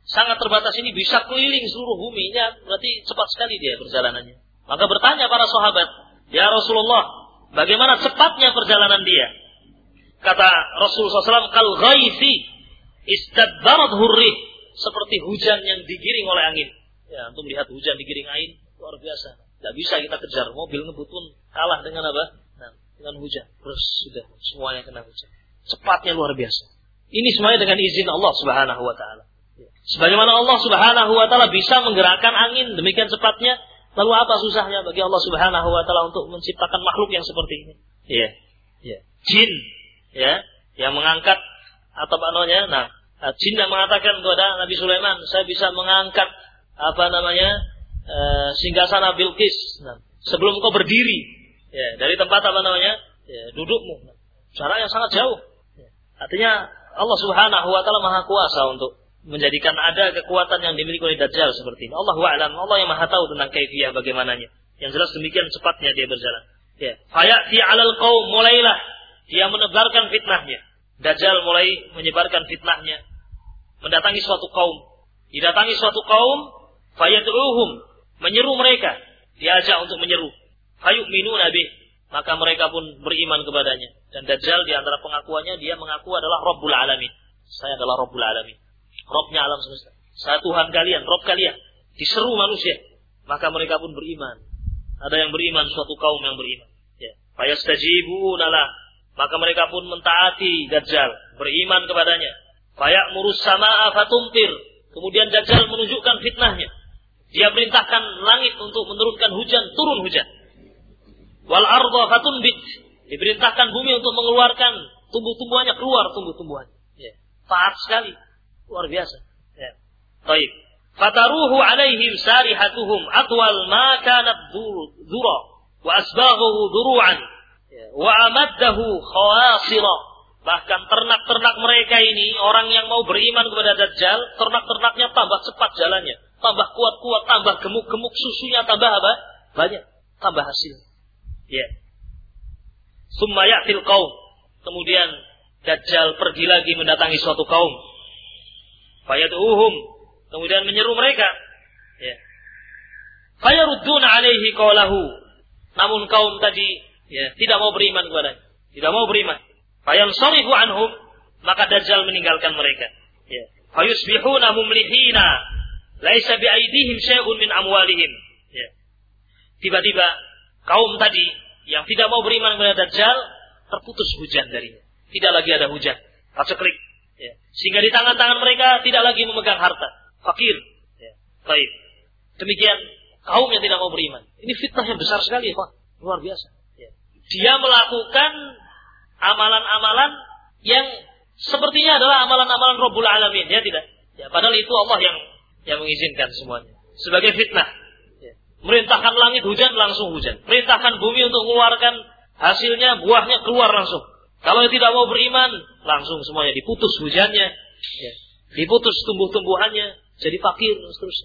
sangat terbatas ini bisa keliling seluruh bumi, ya, berarti cepat sekali dia perjalanannya. Maka bertanya para sahabat, ya Rasulullah, bagaimana cepatnya perjalanan dia? Kata Rasulullah shallallahu alaihi wasallam, kal ghaithi istadbarat hurrih, seperti hujan yang digiring oleh angin. Ya, untuk melihat hujan digiring angin luar biasa. Tidak bisa kita kejar, mobil ngebut pun kalah dengan apa? Nah, dengan hujan. Terus sudah semuanya kena hujan. Cepatnya luar biasa. Ini semuanya dengan izin Allah Subhanahu wa taala. Sebagaimana Allah Subhanahu wa taala bisa menggerakkan angin demikian cepatnya, lalu apa susahnya bagi Allah Subhanahu wa taala untuk menciptakan makhluk yang seperti ini? Iya. Iya. Jin, ya, yang mengangkat atau apa namanya? Nah, jin yang mengatakan kepada Nabi Sulaiman, saya bisa mengangkat apa namanya? E, singgasana Bilqis. Nah, sebelum kau berdiri, ya, dari tempat apa namanya? Ya, dudukmu. Jarak yang sangat jauh. Ya. Artinya Allah Subhanahu wa taala Maha Kuasa untuk menjadikan ada kekuatan yang dimiliki oleh Dajjal seperti ini. Allahu a'lam, Allah yang Maha tahu tentang kaifiyah bagaimananya. Yang jelas demikian cepatnya dia berjalan. Ya, fayati 'alal qaum, mulailah dia menebarkan fitnahnya. Dajjal mulai menyebarkan fitnahnya, mendatangi suatu kaum. Didatangi suatu kaum, fayad'uhum, menyeru mereka, diajak untuk menyeru. Fayu'minuna bih, maka mereka pun beriman kepadanya. Dan Dajjal di antara pengakuannya dia mengaku adalah Rabbul Alamin. Saya adalah Rabbul Alamin. Robnya alam semesta. Saya Tuhan kalian, Rob kalian. Diseru manusia. Maka mereka pun beriman. Ada yang beriman, suatu kaum yang beriman. Ya. Fayastajibuna lah. Maka mereka pun mentaati Dajjal. Beriman kepadanya. Faya'murus sama'a fatumtir. Kemudian Dajjal menunjukkan fitnahnya. Dia perintahkan langit untuk menurunkan hujan. Turun hujan. Wal arda fatunbit. Diperintahkan bumi untuk mengeluarkan tumbuh-tumbuhannya. Keluar tumbuh-tumbuhannya. Ya. Taat sekali. Luar biasa. Ya. Baik. Fataruhu alaihim sarihatuhum atwal ma kanat dhura wa asbaghuhu duru'an wa amaddahu khawasira. Bahkan ternak-ternak mereka ini, orang yang mau beriman kepada Dajjal, ternak-ternaknya tambah cepat jalannya, tambah kuat-kuat, tambah gemuk-gemuk, susunya tambah apa? Banyak, tambah hasil. Ya. Summa ya'til qaum. Kemudian Dajjal pergi lagi mendatangi suatu kaum. Fayad'uhum, kemudian menyeru mereka. Ya. Fayarudduna alaihi qawlahu. Namun kaum tadi ya, tidak mau beriman kepadanya, tidak mau beriman. Fayansarifu anhum, maka Dajjal meninggalkan mereka. Ya. Fayusbihuna mumlihina, laisa biaidihim syai'un min amwalihim. Ya. Tiba-tiba kaum tadi yang tidak mau beriman kepada Dajjal terputus hujan darinya. Tidak lagi ada hujan, paceklik. Ya. Sehingga di tangan-tangan mereka tidak lagi memegang harta, fakir. Ya. Baik. Demikian kaum yang tidak mau beriman. Ini fitnah yang besar sekali, Pak. Luar biasa. Ya. Dia melakukan amalan-amalan yang sepertinya adalah amalan-amalan Rabbul Alamin, ya tidak? Ya, padahal itu Allah yang yang mengizinkan semuanya. Sebagai fitnah. Ya. Merintahkan langit hujan, langsung hujan. Perintahkan bumi untuk mengeluarkan hasilnya, buahnya keluar langsung. Kalau tidak mau beriman, langsung semuanya diputus hujannya, ya. Diputus tumbuh-tumbuhannya, jadi fakir dan seterusnya.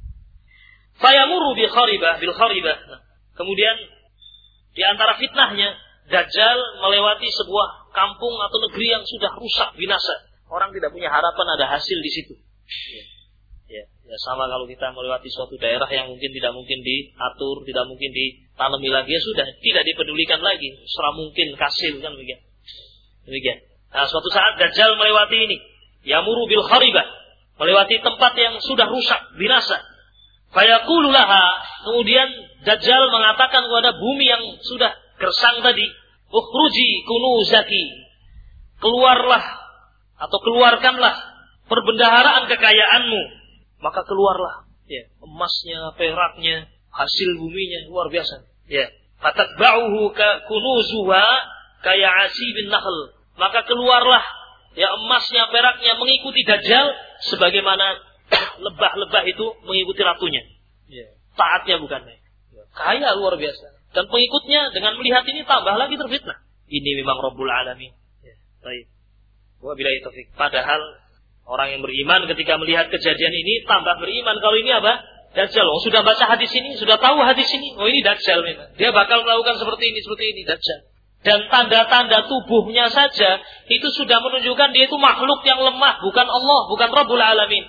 Fayamuru bi kharibah bil kharibah. Nah, kemudian di antara fitnahnya, Dajjal melewati sebuah kampung atau negeri yang sudah rusak, binasa. Orang tidak punya harapan ada hasil di situ. Ya. Ya, ya sama kalau kita melewati suatu daerah yang mungkin tidak mungkin diatur, tidak mungkin ditanami lagi, ya sudah tidak dipedulikan lagi, serah mungkin hasil kan begitu. Demikian. Nah, suatu saat Dajjal melewati ini, yamuru bil kharibah, melewati tempat yang sudah rusak, binasa. Fayaqulu laha, kemudian Dajjal mengatakan kepada bumi yang sudah gersang tadi, ukhruji kunuzaki, keluarlah atau keluarkanlah perbendaharaan kekayaanmu. Maka keluarlah, ya, emasnya, peraknya, hasil buminya luar biasa. Ya, fatatba'uhu ka kunuzuha kaya asibin nahl, maka keluarlah ya emasnya, peraknya mengikuti Dajjal sebagaimana lebah-lebah itu mengikuti ratunya. Ya. Taatnya bukan main. Ya. Kaya luar biasa. Dan pengikutnya dengan melihat ini tambah lagi terfitnah. Ini memang Rabbul Alamin. Ya. Baik. Wabillahi taufik. Padahal orang yang beriman ketika melihat kejadian ini tambah beriman. Kalau ini apa? Dajjal. Oh, sudah baca hadis ini, sudah tahu hadis ini. Oh, ini Dajjal memang. Dia bakal melakukan seperti ini, seperti ini Dajjal. Dan tanda-tanda tubuhnya saja itu sudah menunjukkan dia itu makhluk yang lemah, bukan Allah, bukan Rabbul Alamin.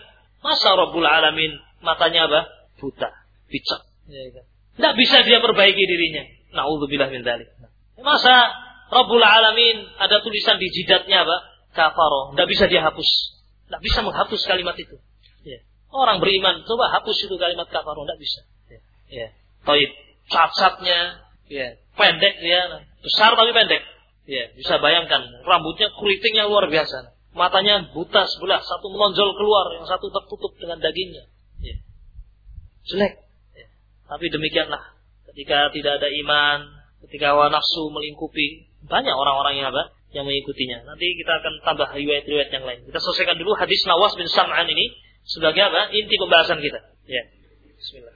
Masa Rabbul Alamin matanya apa? Buta, picek. Tidak bisa dia perbaiki dirinya. Na'udzubillah min dzalik. Masa Rabbul Alamin ada tulisan di jidatnya apa? Kafaro. Tidak bisa dia hapus. Tidak bisa menghapus kalimat itu. Ya. Orang beriman, coba hapus itu kalimat kafaro. Tidak bisa. Ya. Ya. Taib. Cat-catnya. Ya. Pendek ya. Besar tapi pendek. Ya. Bisa bayangkan. Rambutnya keriting yang luar biasa. Matanya buta sebelah. Satu menonjol keluar. Yang satu tertutup dengan dagingnya. Ya. Jelek. Ya. Tapi demikianlah. Ketika tidak ada iman. Ketika hawa nafsu melingkupi. Banyak orang-orang yang apa? Yang mengikutinya. Nanti kita akan tambah riwayat-riwayat yang lain. Kita selesaikan dulu hadis Nawas bin Sam'an ini. Sebagai apa? Inti pembahasan kita. Ya. Bismillah.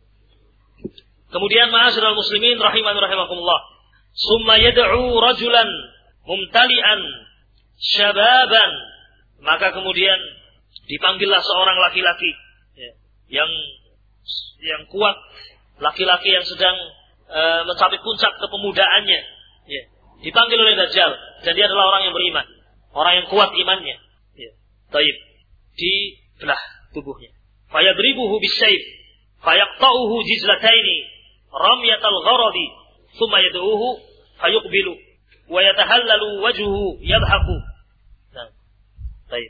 Kemudian ma'asyiral muslimin rahiman rahimakumullah. Summa yad'u rajulan mumtali'an syababan. Maka kemudian dipanggillah seorang laki-laki ya, yang yang kuat, laki-laki yang sedang uh, mencapai puncak kepemudaannya. Ya. Dipanggil oleh Dajjal dan dia adalah orang yang beriman, orang yang kuat imannya. Ya. Taib. Dibelah tubuhnya. Fayadribuhu bisayf, fayaqta'uhu jizlataini, ramyatal gharadi, thumma yad'uhu fayuqbilu wa yatahallalu wajhuhu yadhaku. Nah, taib.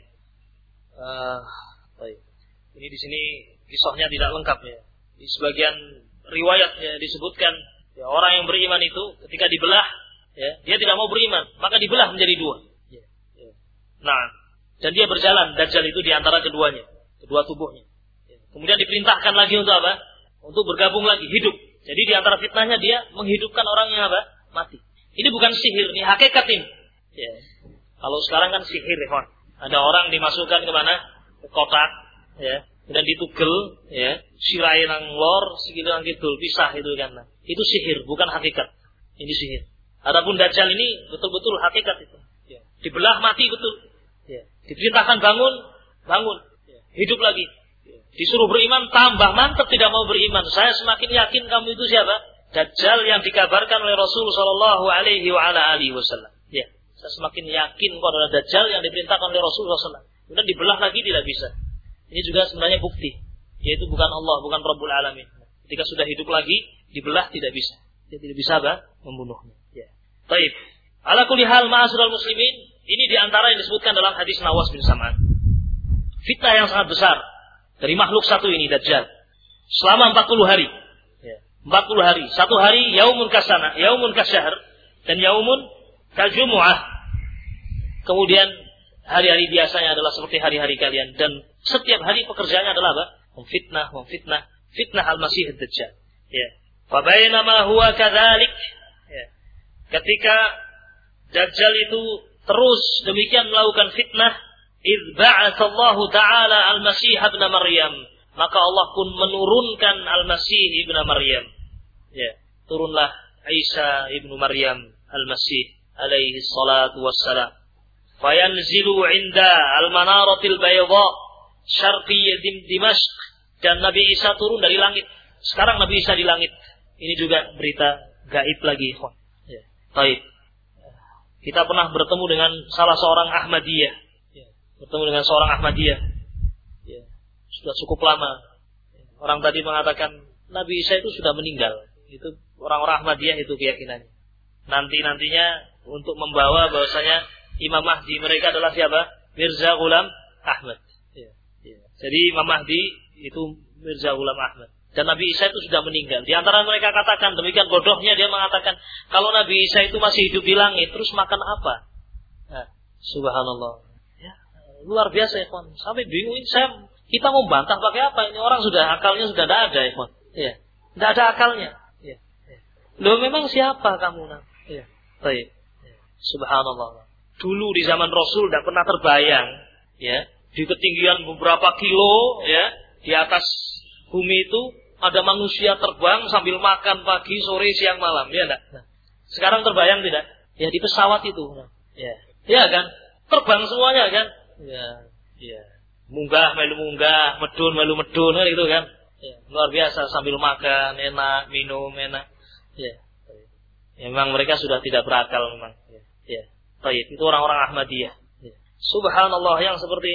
Uh, taib. Ini di sini kisahnya tidak lengkap ya. Di sebagian riwayat ya, disebutkan ya, orang yang beriman itu ketika dibelah ya, dia tidak mau beriman, maka dibelah menjadi dua. Ya, ya. Nah, dan dia berjalan Dajjal itu di antara keduanya, kedua tubuhnya. Ya. Kemudian diperintahkan lagi untuk apa? Untuk bergabung lagi, hidup. Jadi di antara fitnahnya dia menghidupkan orang yang apa? Mati. Ini bukan sihir, ini hakikat ini. Ya. Kalau sekarang kan sihir, ya. Ada orang dimasukkan ke mana? Ke kotak, ya. Dan ditugel, ya. Sirai nang lor, sikil nang kidul, pisah itu kan. Itu sihir, bukan hakikat. Ini sihir. Adapun Dajjal ini betul-betul hakikat itu. Ya. Dibelah mati betul. Ya. Diperintahkan bangun, bangun. Ya. Hidup lagi. Ya. Disuruh beriman, tambah mantap tidak mau beriman. Saya semakin yakin kamu itu siapa? Dajjal yang dikabarkan oleh Rasul Shallallahu Alaihi Wasallam. Ya. Saya semakin yakin kau adalah Dajjal yang diperintahkan oleh Rasul Shallallahu Alaihi Wasallam. Kemudian dibelah lagi tidak bisa. Ini juga sebenarnya bukti. Yaitu bukan Allah, bukan Rabbul Alamin. Ketika sudah hidup lagi, dibelah tidak bisa. Dia tidak bisa apa? Membunuhnya. Ya. Taib. Ala kulli hal ma'asyiral muslimin, ini diantara yang disebutkan dalam hadis Nawas bin Sam'an. Fitnah yang sangat besar dari makhluk satu ini Dajjal. Selama empat puluh hari. Ya. empat puluh hari. Satu hari yaumun kasana, yaumun kasyahr, dan yaumun kaljumu'ah. Kemudian hari-hari biasanya adalah seperti hari-hari kalian, dan setiap hari pekerjaannya adalah apa? Memfitnah, memfitnah, fitnah al-Masih ad-Dajjal. Ya. Fa bainama huwa kadzalik. Ya. Ketika Dajjal itu terus demikian melakukan fitnah, idz ba'atsallahu ta'ala al-Masih ibn Maryam, maka Allah pun menurunkan al-Masih ibn Maryam. Ya, turunlah Isa ibn Maryam al-Masih alaihi salatu wassalam. Fayanzilu 'inda al-manaratil bayda syarqiyyah Dimashq, dan Nabi Isa turun dari langit. Sekarang Nabi Isa di langit. Ini juga berita gaib lagi, ikhwan. Ya. Baik. Kita pernah bertemu dengan salah seorang Ahmadiyah. Ya. Bertemu dengan seorang Ahmadiyah. Ya. Sudah cukup lama. Orang tadi mengatakan Nabi Isa itu sudah meninggal. Itu orang-orang Ahmadiyah itu keyakinannya. Nanti-nantinya untuk membawa bahwasanya Imam Mahdi mereka adalah siapa? Mirza Ghulam Ahmad. Ya. Ya. Jadi Imam Mahdi itu Mirza Ghulam Ahmad. Dan Nabi Isa itu sudah meninggal. Di antara mereka katakan, demikian bodohnya dia mengatakan, kalau Nabi Isa itu masih hidup di langit, terus makan apa? Nah, subhanallah. Ya, luar biasa ya, kawan. Sampai bingung, saya, kita mau bantah pakai apa? Ini orang sudah, akalnya sudah tidak ada ya, kawan. Ya, tidak ada akalnya. Ya. Ya. Loh, memang siapa kamu? Nah? Ya. Baik. Ya. Subhanallah. Dulu di zaman Rasul tidak pernah terbayang, ya, di ketinggian beberapa kilo, ya, di atas bumi itu ada manusia terbang sambil makan pagi, sore, siang, malam, ya enggak? Nah, sekarang terbayang tidak? Ya di pesawat itu, nah, ya, ya kan? Terbang semuanya kan? Ya, ya. Munggah, melu munggah, medun, melu medun, kan itu kan? Ya, luar biasa sambil makan, enak, minum, enak. Ya, ya memang mereka sudah tidak berakal memang. Ya, ya. Baik, itu orang-orang Ahmadiyah. Ya. Subhanallah, yang seperti ini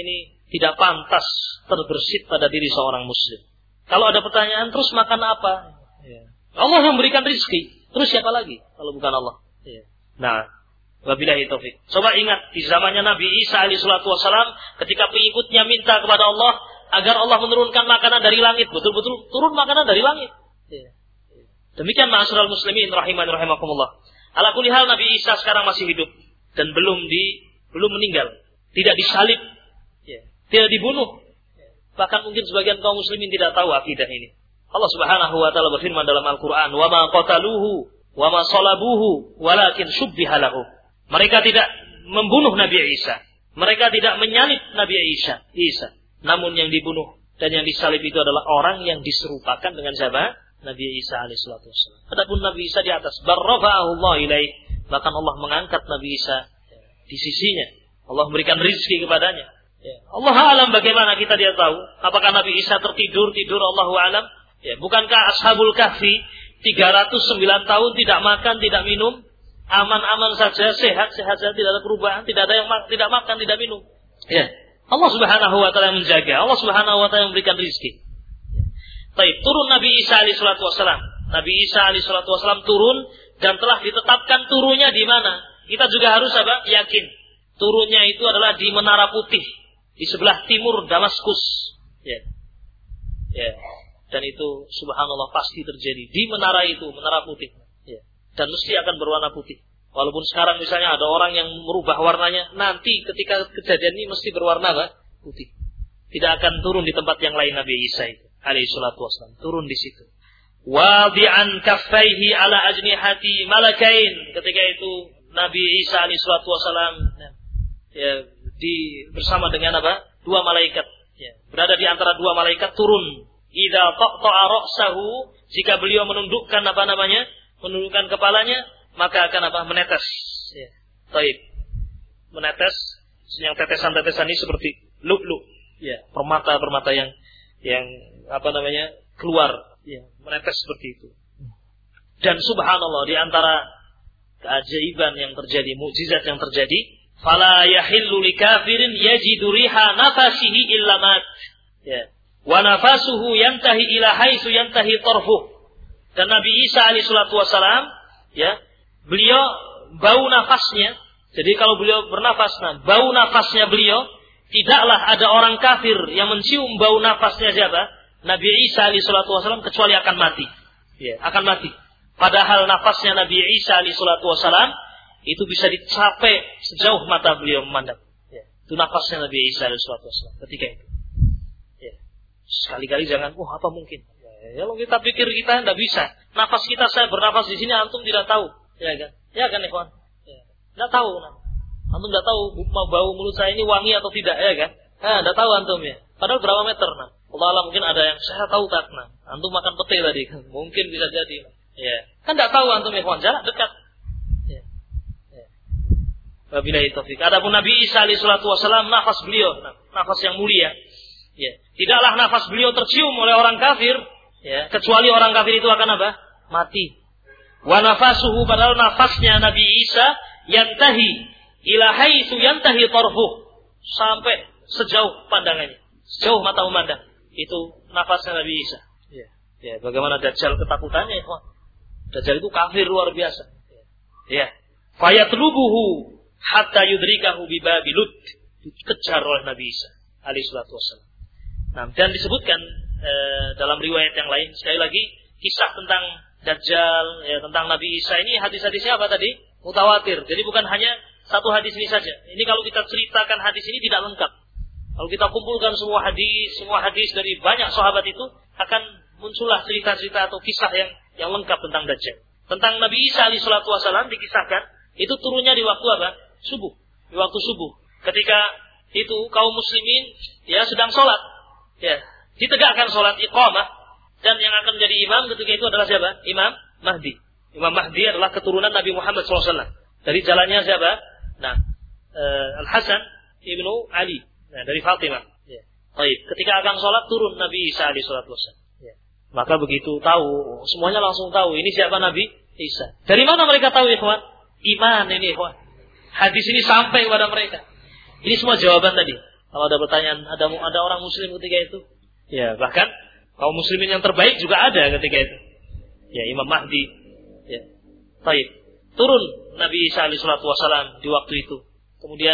tidak pantas terbersit pada diri seorang muslim. Kalau ada pertanyaan, terus makan apa? Ya. Allah yang memberikan rizki. Terus siapa lagi kalau bukan Allah? Ya. Nah, wabillahi taufik. Coba ingat di zamannya Nabi Isa alaihi salatu wasalam, ketika pengikutnya minta kepada Allah agar Allah menurunkan makanan dari langit, betul-betul turun makanan dari langit. Ya. Demikian ma'asyiral muslimin rahimani rahimakumullah. Ala kulli hal Nabi Isa sekarang masih hidup dan belum di belum meninggal, tidak disalib, ya. Tidak dibunuh. Bahkan mungkin sebagian kaum muslimin tidak tahu akidah ini. Allah Subhanahu wa taala berfirman dalam Al-Qur'an, "Wa ma qataluhu wa ma salabuhu walakin syubbiha lahu." Mereka tidak membunuh Nabi Isa. Mereka tidak menyalib Nabi Isa. Isa. Namun yang dibunuh dan yang disalib itu adalah orang yang diserupakan dengan siapa? Nabi Isa alaihi salatu wasallam. Adapun Nabi Isa di atas, barrafa'ahu Allah ilaih. Bahkan Allah mengangkat Nabi Isa di sisinya. Allah memberikan rizki kepadanya. Ya. Allah alam bagaimana kita dia tahu. Apakah Nabi Isa tertidur, tidur Allahu alam. Ya. Bukankah Ashabul Kahfi tiga ratus sembilan tahun tidak makan, tidak minum. Aman-aman saja, sehat-sehat saja, tidak ada perubahan. Tidak ada yang ma- tidak makan, tidak minum. Ya. Allah Subhanahu wa ta'ala yang menjaga. Allah Subhanahu wa ta'ala yang memberikan rizki. Ya. Baik, turun Nabi Isa alaihi salatu wasallam. Nabi Isa alaihi salatu wasallam turun dan telah ditetapkan turunnya di mana? Kita juga harus apa? Yakin. Turunnya itu adalah di Menara Putih, di sebelah timur Damaskus. Ya. Ya. Dan itu subhanallah pasti terjadi di menara itu, Menara Putih. Ya. Dan mesti akan berwarna putih. Walaupun sekarang misalnya ada orang yang merubah warnanya, nanti ketika kejadian ini mesti berwarna apa? Putih. Tidak akan turun di tempat yang lain Nabi Isa itu alaihi salatu wasallam. Turun di situ. Wadi'an kaffaihi ala ajnihati malakain. Ketika itu Nabi Isa alaihi salatu wasallam ya, di bersama dengan apa? Dua malaikat. Ya, berada di antara dua malaikat turun. Idza taqta'a ra'sahu, jika beliau menundukkan apa namanya? Menundukkan kepalanya, maka akan apa? Menetes. Ya. Taib. Menetes, yang tetesan-tetesan ini seperti lu'lu', ya, permata-permata yang yang apa namanya? Keluar, ya, menetes seperti itu. Dan subhanallah, di antara keajaiban yang terjadi, mukjizat yang terjadi, fala yahillu likafirin yajidu riha nafasihi illa mat. Ya. Wa nafasuhu yantahi ila haitsu yantahi tarfuh. Dan Nabi Isa alaihi salatu wasalam, ya, beliau bau nafasnya. Jadi kalau beliau bernafas, nah, bau nafasnya beliau, tidaklah ada orang kafir yang mencium bau nafasnya siapa? Nabi Isa alaihi salatu wasalam, kecuali akan mati. Ya, akan mati. Padahal nafasnya Nabi Isa alaihi salatu wasalam itu bisa dicapai sejauh mata beliau memandang. Ya, itu nafasnya Nabi Isa alaihi salatu wasalam ketika itu. Ya. Sekali-kali jangan, oh apa mungkin? Ya, kalau kita pikir kita tidak bisa. Nafas kita, saya bernafas di sini, antum tidak tahu. Ya kan? Ya kan, ikhwan? Ya. Tidak tahu. Nah. Antum tidak tahu bau mulut saya ini wangi atau tidak, ya kan? Nah, tidak tahu antum ya. Padahal berapa meter, nah. Allah Allah mungkin ada yang saya tahu tak, nah. Antum makan pete tadi, mungkin bisa jadi. Ya. Kan tidak tahu antum ikhwan, jarak dekat. Ya. Ya. Wabillahi taufik. Adapun Nabi Isa alaihi salatu wasallam, nafas beliau, nah, nafas yang mulia. Ya. Tidaklah nafas beliau tercium oleh orang kafir, ya, kecuali orang kafir itu akan apa? Mati. Wa nafasuhu, padahal nafasnya Nabi Isa yantahi ila haitsu yantahi tarfuh, sampai sejauh pandangannya, sejauh mata memandang. Itu nafasnya Nabi Isa. Ya. Ya, bagaimana Dajjal ketakutannya, ikhwan. Dajjal itu kafir luar biasa. Ya. Fayatlubuhu hatta yudrikahu bi babi Lut. Dikejar oleh Nabi Isa alaihi salatu wasallam. Nah, dan disebutkan e, dalam riwayat yang lain, sekali lagi kisah tentang Dajjal, ya, tentang Nabi Isa ini hadis-hadisnya apa tadi? Mutawatir. Jadi bukan hanya satu hadis ini saja. Ini kalau kita ceritakan hadis ini tidak lengkap. Kalau kita kumpulkan semua hadis, semua hadis dari banyak sahabat itu, akan muncullah cerita-cerita atau kisah yang yang lengkap tentang Dajjal. Tentang Nabi Isa alaihi salatu wasallam dikisahkan, itu turunnya di waktu apa? Subuh. Di waktu subuh. Ketika itu kaum muslimin ya sedang sholat. Ya, ditegakkan sholat iqamah, dan yang akan menjadi imam ketika itu adalah siapa? Imam Mahdi. Imam Mahdi adalah keturunan Nabi Muhammad shallallahu alaihi wasallam. Dari jalannya siapa? Nah, uh, Al Hasan ibnu Ali. Nah, dari Fatimah. Ya. Baik. Ketika akan sholat turun Nabi Isa alaihi salatu wasallam. Ya. Maka begitu tahu, semuanya langsung tahu ini siapa Nabi Isa. Dari mana mereka tahu, ikhwan? Iman ini, ikhwan. Hadis ini sampai kepada mereka. Ini semua jawaban tadi. Kalau ada pertanyaan, ada ada orang muslim ketika itu? Ya, bahkan kaum muslimin yang terbaik juga ada ketika itu. Ya, Imam Mahdi. Ya. Baik. Turun Nabi Isa alaihi salatu wasalam di waktu itu. Kemudian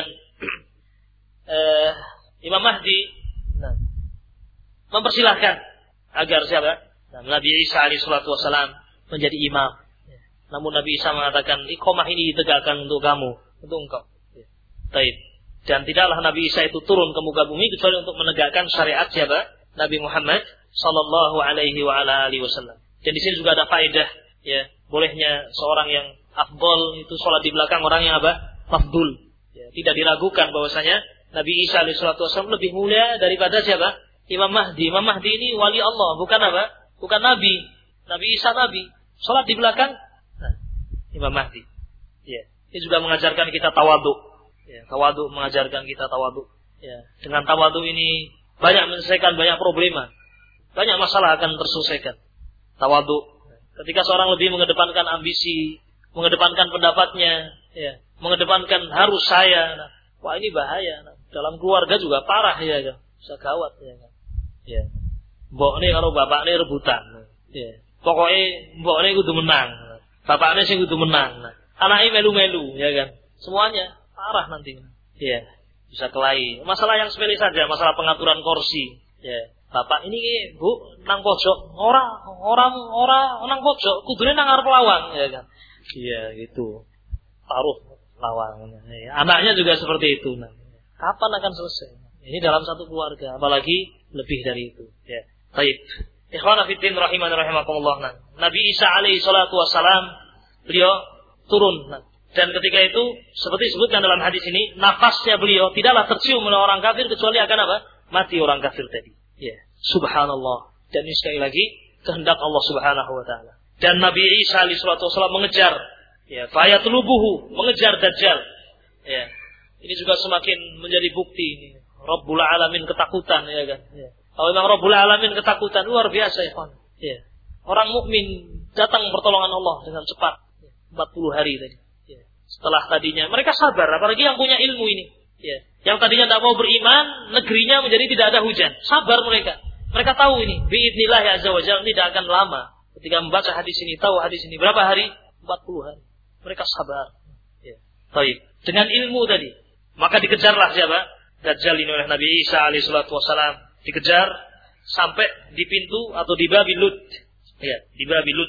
eh, Imam Mahdi nah, mempersilahkan agar siapa? Nah, Nabi Isa alaihi salatu wasalam menjadi imam. Ya. Namun Nabi Isa mengatakan, iqamah ini ditegakkan untuk kamu, untuk engkau. Ya. Baik. Dan tidaklah Nabi Isa itu turun ke muka bumi kecuali untuk menegakkan syariat siapa? Nabi Muhammad sallallahu alaihi wa ala alihi wasallam. Dan di sini juga ada faedah, ya, bolehnya seorang yang afdol itu sholat di belakang orang yang apa? Mafdul. Ya, tidak diragukan bahwasanya Nabi Isa alaihi salatu wasallam lebih mulia daripada siapa? Imam Mahdi. Imam Mahdi ini wali Allah, bukan apa? Bukan nabi. Nabi Isa nabi. Sholat di belakang nah, Imam Mahdi. Ya, ini juga mengajarkan kita tawadhu. Ya, tawadhu mengajarkan kita tawadhu. Ya, dengan tawadhu ini banyak menyelesaikan banyak problema. Banyak masalah akan terselesaikan. Tawadhu. Ketika seorang lebih mengedepankan ambisi, mengedepankan pendapatnya, ya, mengedepankan harus saya. Nah, wah ini bahaya. Nah, dalam keluarga juga parah ya kan. Bisa gawat ya kan. Ya. Mbok ne karo bapak ne rebutan. Ya. Pokoknya mbok ne kudu menang. Bapak ne sing kudu menang. Nah, anake melu-melu ya kan. Semuanya parah nanti. Ya, bisa kelahi. Masalah yang sepele saja, masalah pengaturan kursi. Ya, bapak ini Bu nang pojok, ora ora ora nang pojok, kudune nang arep lawang, ya kan. Iya, gitu. Taruh lawang. Ya, anaknya juga seperti itu. Nah, kapan akan selesai? Ini dalam satu keluarga, apalagi lebih dari itu. Ya. Baik. Ikhwana fiddin rahiman rahimakumullah. Nah, Nabi Isa alaihi salatu wassalam beliau turun. Nah, dan ketika itu, seperti disebutkan dalam hadis ini, nafasnya beliau tidaklah tercium oleh orang kafir kecuali akan apa? Mati orang kafir tadi. Ya, subhanallah. Dan ini sekali lagi kehendak Allah Subhanahu wa taala. Dan Nabi Isa alaihi salatu wasallam mengejar, ya, fayatlubuhu, mengejar Dajjal. Ya. Ini juga semakin menjadi bukti ini. Rabbul Alamin ketakutan, ya kan? Ya. Kalau memang Rabbul Alamin ketakutan luar biasa, ya kan? Ya. Orang mukmin datang pertolongan Allah dengan cepat. empat puluh hari tadi. Setelah tadinya mereka sabar, apalagi yang punya ilmu ini, ya. Yang tadinya tidak mau beriman, negerinya menjadi tidak ada hujan. Sabar mereka. Mereka tahu ini, biidznillah azza wa jalla tidak akan lama. Ketika membaca hadis ini, tahu hadis ini berapa hari? empat puluh hari. Mereka sabar. Ya. Baik. Dengan ilmu tadi, maka dikejarlah siapa? Dajjal ini oleh Nabi Isa alaihi salatu wasalam. Dikejar sampai di pintu atau di Babi Lut. Ya, di Babi Lut.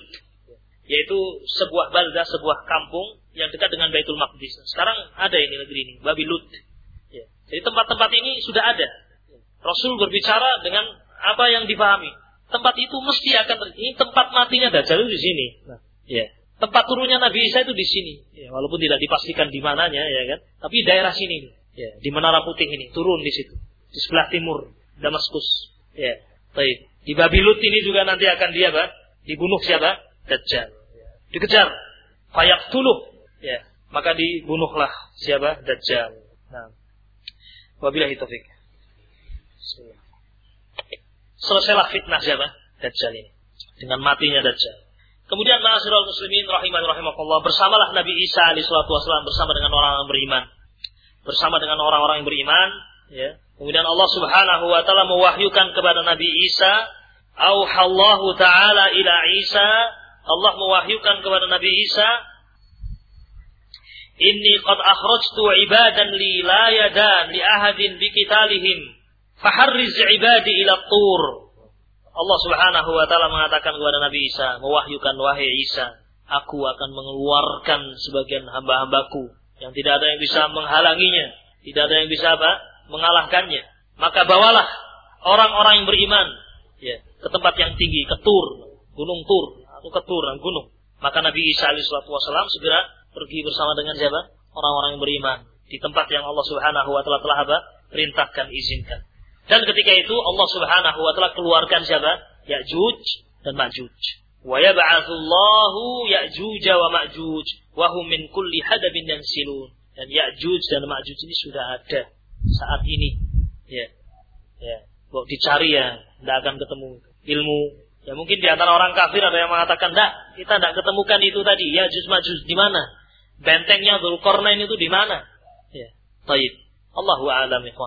Yaitu sebuah balda, sebuah kampung yang dekat dengan Baitul Maqdis. Sekarang ada ini negeri ini, Babi Lut. Ya. Jadi tempat-tempat ini sudah ada. Rasul berbicara dengan apa yang dipahami. Tempat itu mesti akan ini tempat matinya Dajjal itu di sini. Nah, ya. Tempat turunnya Nabi Isa itu di sini. Ya, walaupun tidak dipastikan di mananya, ya kan. Tapi daerah sini, ya, di Menara Putih ini turun di situ, di sebelah timur Damaskus. Ya, baik. Di Babi Lut ini juga nanti akan dia apa? Dibunuh siapa? Dajjal. Ya. Dikejar. Fayaqtuluh. Ya, maka dibunuhlah siapa? Dajjal. Nah. Wabillahi taufik. Selesailah fitnah siapa? Dajjal ini. Dengan matinya Dajjal. Kemudian ma'asyiral muslimin rahimani rahimakumullah, bersamalah Nabi Isa alaihi salatu wasallam bersama dengan orang-orang beriman. Bersama dengan orang-orang yang beriman, ya. Kemudian Allah Subhanahu wa taala mewahyukan kepada Nabi Isa, auhallahu taala ila Isa, Allah mewahyukan kepada Nabi Isa, inni qad akhrajtu ibadan li la yadan li ahadin bi qitalihim faharriz ibadi ila tur. Allah Subhanahu wa taala mengatakan kepada Nabi Isa, mewahyukan, wahai Isa, aku akan mengeluarkan sebagian hamba-hambaku yang tidak ada yang bisa menghalanginya, tidak ada yang bisa apa? Mengalahkannya. Maka bawalah orang-orang yang beriman, ya, ke tempat yang tinggi, ke Tur, gunung Tur atau ke Tur, gunung. Maka Nabi Isa alaihi wasallam segera pergi bersama dengan siapa? Orang-orang yang beriman di tempat yang Allah Subhanahu wa taala telah apa? Perintahkan, izinkan. Dan ketika itu Allah Subhanahu wa taala keluarkan siapa? Ya'juj dan Ma'juj. Wa yab'atsullahu Ya'juj wa Ma'juj wa hum min kulli hadabin yansilun. Dan Ya'juj dan Ma'juj ini sudah ada saat ini. Ya. Ya, kok dicari ya, tidak akan ketemu ilmu. Ya mungkin di antara orang kafir ada yang mengatakan, "Enggak, kita tidak ketemukan itu tadi. Ya'juj Ma'juj di mana? Bentengnya Dzulqarnain itu di mana?" Ya. Baik. Allahu a'lam ikhwan.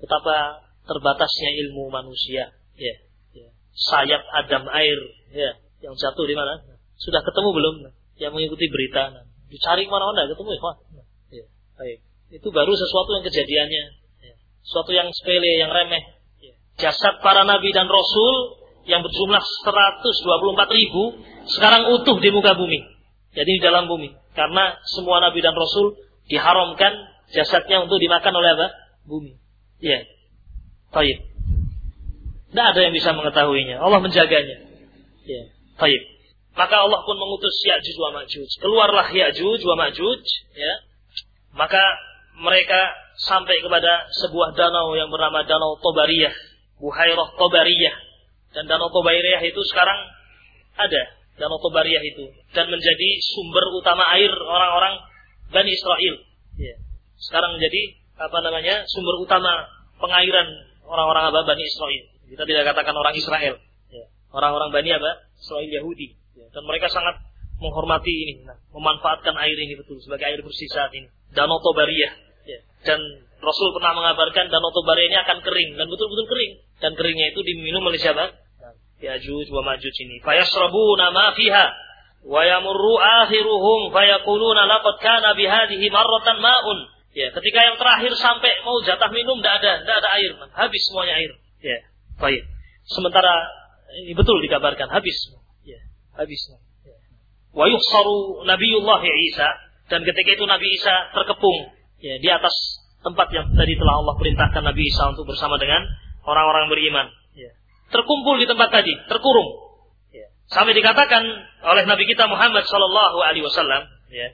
betapa terbatasnya ilmu manusia. Ya, ya. Sayap Adam air, ya, yang jatuh di mana? Sudah ketemu belum? Yang mengikuti berita, nah. Dicari mana-mana ketemu, ya. Ya. Baik. Itu baru sesuatu yang kejadiannya, ya. Sesuatu yang sepele, yang remeh. Ya. Jasad para nabi dan rasul yang berjumlah seratus dua puluh empat ribu sekarang utuh di muka bumi. Jadi di dalam bumi. Karena semua nabi dan rasul diharamkan jasadnya untuk dimakan oleh apa? Bumi. Ya. Baik. Tidak ada yang bisa mengetahuinya. Allah menjaganya. Ya. Baik. Maka Allah pun mengutus Ya'juj wa Ma'juj. Keluarlah Ya'juj wa Ma'juj, ya. Maka mereka sampai kepada sebuah danau yang bernama Danau Tobariyah, Buhairah Tobariyah. Dan Danau Tobariyah itu sekarang ada, Danau Tobariyah itu, dan menjadi sumber utama air orang-orang Bani Israel. Ya. Sekarang menjadi apa namanya? Sumber utama pengairan orang-orang apa? Bani Israel. Kita tidak katakan orang Israel. Ya. Orang-orang Bani apa? Israel Yahudi. Ya, dan mereka sangat menghormati ini, nah, memanfaatkan air ini betul sebagai air bersih saat ini. Danau Tobariyah. Ya. Dan Rasul pernah mengabarkan Danau Tobariyah ini akan kering dan betul-betul kering. Dan keringnya itu diminum oleh siapa? Ya'juj wa Ma'juj ini. Fayashrabuna ma fiha wa yamurru akhiruhum fayaquluna laqad kana bihadhihi marratan ma'un. Ya, ketika yang terakhir sampai mau jatah minum tidak ada, tidak ada air, man. Habis semuanya air. Ya, baik. Sementara ini betul dikabarkan habis. Habis. Wa yuhsaru Nabiullah Isa, dan ketika itu Nabi Isa terkepung, ya, di atas tempat yang tadi telah Allah perintahkan Nabi Isa untuk bersama dengan orang-orang beriman. Ya. Terkumpul di tempat tadi, terkurung. Ya. Sampai dikatakan oleh Nabi kita Muhammad sallallahu alaihi wasallam, ya.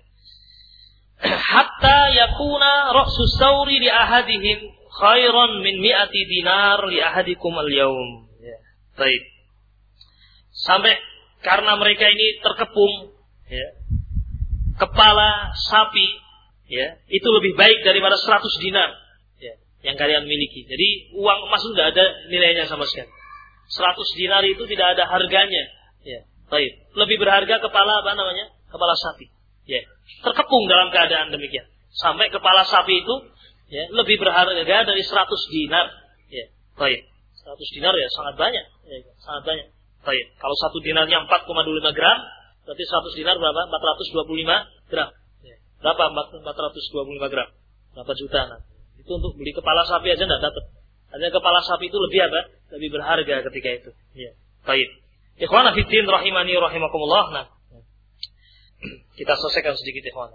Hatta yakuna ra'sus sauri li ahadihim khairan min mi'ati dinar li ahadikum al-yaum. Ya. Baik. Sampai karena mereka ini terkepung, ya, kepala sapi, ya, itu lebih baik daripada seratus dinar, ya, yang kalian miliki. Jadi uang emas itu tidak ada nilainya sama sekali. seratus dinar itu tidak ada harganya, ya. Baik. Lebih berharga kepala apa namanya? Kepala sapi, ya. Terkepung dalam keadaan demikian. Sampai kepala sapi itu, ya, lebih berharga dari seratus dinar, ya. Baik. seratus dinar ya sangat banyak, ya, sangat banyak. Baik. Kalau satu dinarnya empat koma dua puluh lima gram, berarti seratus dinar berapa? empat ratus dua puluh lima gram. Ya. Berapa empat ratus dua puluh lima gram? Berapa juta? Nah, itu untuk beli kepala sapi aja tidak dapat. Hanya kepala sapi itu lebih apa? Lebih berharga ketika itu. Ya. Baik. Ikhwana fiddin rahimani rahimakumullah. Nah, kita selesaikan sedikit ikhwan.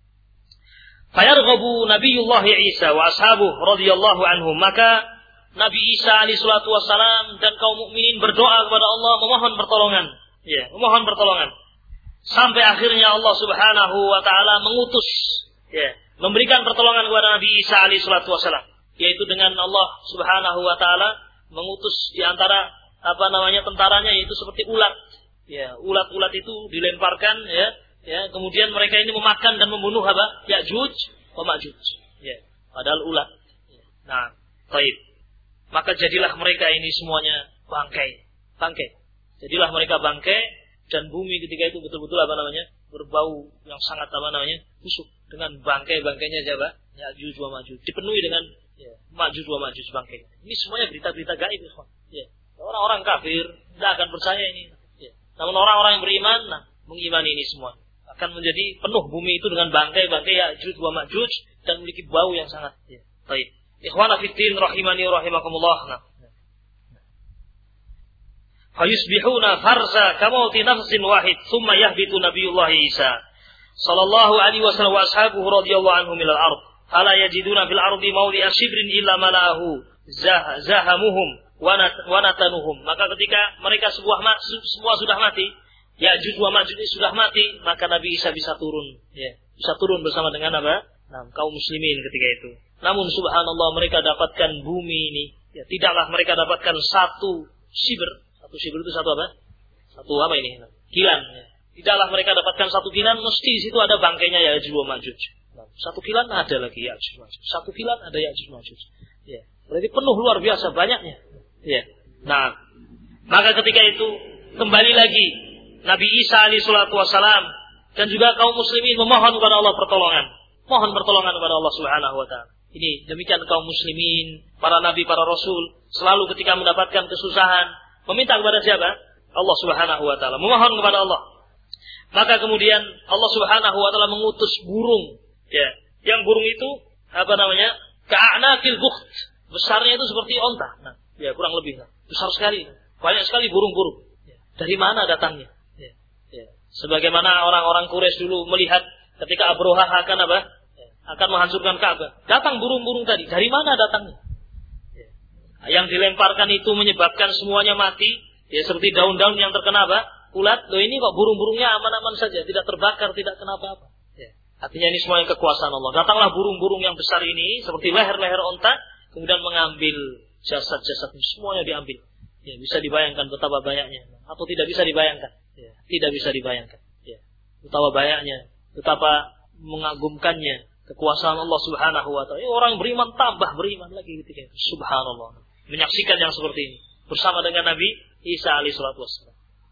Fayarghabu Nabiyullah Isa wa ashabuh radhiyallahu anhum, maka Nabi Isa alaihi salatu wassalam dan kaum mukminin berdoa kepada Allah memohon pertolongan, ya, memohon pertolongan. Sampai akhirnya Allah Subhanahu wa taala mengutus, ya, memberikan pertolongan kepada Nabi Isa alaihi salatu wassalam, yaitu dengan Allah Subhanahu wa taala mengutus di antara apa namanya tentaranya, yaitu seperti ulat. Ya, ulat-ulat itu dilemparkan, ya, ya, kemudian mereka ini memakan dan membunuh apa? Ya'juj wa Ma'juj. Ya, padahal ulat. Ya. Nah, baik. Maka jadilah mereka ini semuanya bangkai, bangkai. Jadilah mereka bangkai, dan bumi ketika itu betul-betul apa namanya, berbau yang sangat apa namanya, busuk dengan bangkai-bangkainya siapa? Ya'juj wa Ma'juj. Dipenuhi dengan, ya, Ma'juj wa Ma'juj bangkai. Ini semuanya berita-berita gaib, ya. Orang-orang kafir tidak akan percaya ini. Ya. Namun orang-orang yang beriman, nah, mengimani ini semua. Akan menjadi penuh bumi itu dengan bangkai-bangkai Ya'juj wa Ma'juj dan memiliki bau yang sangat, ya, baik. Ikhwana fiddin rahimani rahimakumullah. Nah. Fayusbihuna farza kamauti nafsin wahid thumma yahbitu Nabiyullah Isa sallallahu alaihi wasallam wa ashabuhu radhiyallahu anhum ilal ard fala yajiduna fil ardi mawdi'a shibrin illa mala'ahu zah, zahamuhum wa natanuhum. Maka ketika mereka sebuah semua sudah mati, Ya'juj wa Ma'juj sudah mati, maka Nabi Isa bisa turun, ya, bisa turun bersama dengan apa? Nah, kaum muslimin ketika itu. Namun subhanallah mereka dapatkan bumi ini, ya, tidaklah mereka dapatkan satu shibr. Satu shibr itu satu apa? Satu apa ini? Kilan. Ya. Tidaklah mereka dapatkan satu kilan, mesti di situ ada bangkainya Ya'juj wa Ma'juj. Nah, satu kilan ada lagi Ya'juj wa Ma'juj. Satu kilan ada Ya'juj wa Ma'juj. Ya. Berarti penuh luar biasa banyaknya. Ya. Nah, maka ketika itu kembali lagi Nabi Isa alaihi salatu wassalam dan juga kaum muslimin memohon kepada Allah pertolongan. Mohon pertolongan kepada Allah Subhanahu wa taala. Ini demikian kaum muslimin, para nabi, para rasul, selalu ketika mendapatkan kesusahan, meminta kepada siapa? Allah Subhanahu wa taala, memohon kepada Allah. Maka kemudian Allah Subhanahu wa taala mengutus burung, ya. Yang burung itu apa namanya? Ka'anakil bukht. Besarnya itu seperti onta. Nah, ya kurang lebih. Nah. Besar sekali. Banyak sekali burung-burung. Ya. Dari mana datangnya? Ya. Ya. Sebagaimana orang-orang Quraisy dulu melihat ketika Abrohah akan apa? Akan menghancurkan Ka'bah. Datang burung-burung tadi. Dari mana datangnya? Ya. Yang dilemparkan itu menyebabkan semuanya mati. Ya, seperti daun-daun yang terkena apa? Ulat. Loh, ini kok burung-burungnya aman-aman saja. Tidak terbakar, tidak kenapa apa. Ya. Artinya ini semuanya kekuasaan Allah. Datanglah burung-burung yang besar ini. Seperti leher-leher onta. Kemudian mengambil jasad-jasad. Semuanya diambil. Ya, bisa dibayangkan betapa banyaknya. Atau tidak bisa dibayangkan. Ya. Tidak bisa dibayangkan. Ya. Betapa banyaknya. Betapa mengagumkannya kekuasaan Allah Subhanahu wa taala. Orang beriman tambah beriman lagi ketika itu. Subhanallah. Menyaksikan yang seperti ini bersama dengan Nabi Isa alaihi salatu wassalam.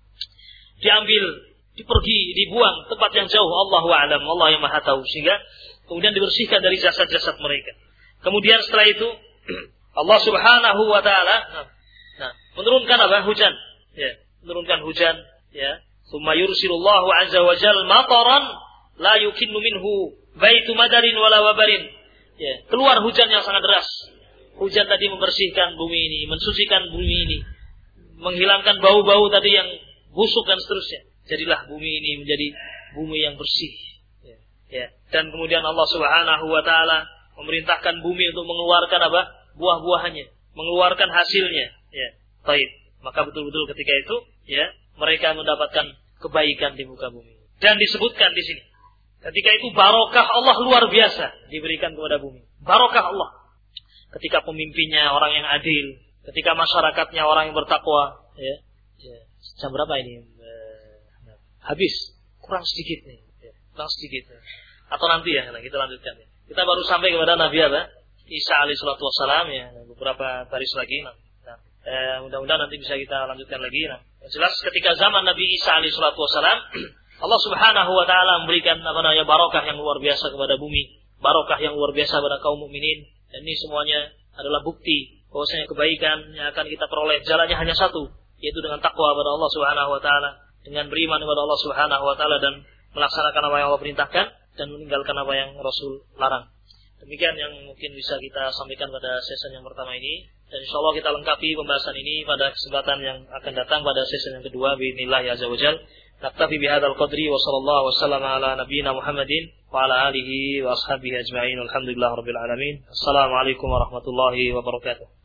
Diambil, dipergi, dibuang tempat yang jauh. Allahu a'lam, Allah yang Maha tahu, sehingga kemudian dibersihkan dari jasad-jasad mereka. Kemudian setelah itu Allah Subhanahu wa taala nah, nah, menurunkan apa? Hujan. Ya, menurunkan hujan, ya. Tsumma yursilullahu azza wa jalla mataran la yukinnu minhu baitu madarin wala wabarin. Ya, keluar hujan yang sangat deras. Hujan tadi membersihkan bumi ini, mensucikan bumi ini, menghilangkan bau-bau tadi yang busuk dan seterusnya. Jadilah bumi ini menjadi bumi yang bersih. Ya, ya. Dan kemudian Allah Subhanahu wa taala memerintahkan bumi untuk mengeluarkan apa? Buah-buahannya, mengeluarkan hasilnya. Ya, baik. Maka betul-betul ketika itu, ya, mereka mendapatkan kebaikan di muka bumi. Dan disebutkan di sini, ketika itu barokah Allah luar biasa diberikan kepada bumi. Barokah Allah. Ketika pemimpinnya orang yang adil, ketika masyarakatnya orang yang bertakwa, ya. Ya. Jam berapa ini? Nah, habis, kurang sedikit nih, ya. kurang sedikit. Nih. Atau nanti ya, nah, kita lanjutkan. Ya. Kita baru sampai kepada Nabi apa? Isa alaihi salatu wassalam, ya, beberapa baris lagi. Nah, nah, eh, mudah-mudahan nanti bisa kita lanjutkan lagi. Nah, jelas ketika zaman Nabi Isa alaihi salatu wassalam, Allah Subhanahu wa taala memberikan apa namanya barokah yang luar biasa kepada bumi, barokah yang luar biasa kepada kaum mukminin. Dan ini semuanya adalah bukti bahwasanya kebaikan yang akan kita peroleh jalannya hanya satu, yaitu dengan takwa kepada Allah Subhanahu wa taala, dengan beriman kepada Allah Subhanahu wa taala dan melaksanakan apa yang Allah perintahkan dan meninggalkan apa yang Rasul larang. Demikian yang mungkin bisa kita sampaikan pada sesi yang pertama ini, dan insyaallah kita lengkapi pembahasan ini pada kesempatan yang akan datang pada sesi yang kedua biidznillah azza wajalla. Naktafi bihadzal qadri wa sallallahu wasallam ala nabiyyina Muhammadin wa ala alihi wa ashabihi ajma'in. Alhamdulillahirabbil alamin. Assalamualaikum warahmatullahi wabarakatuh.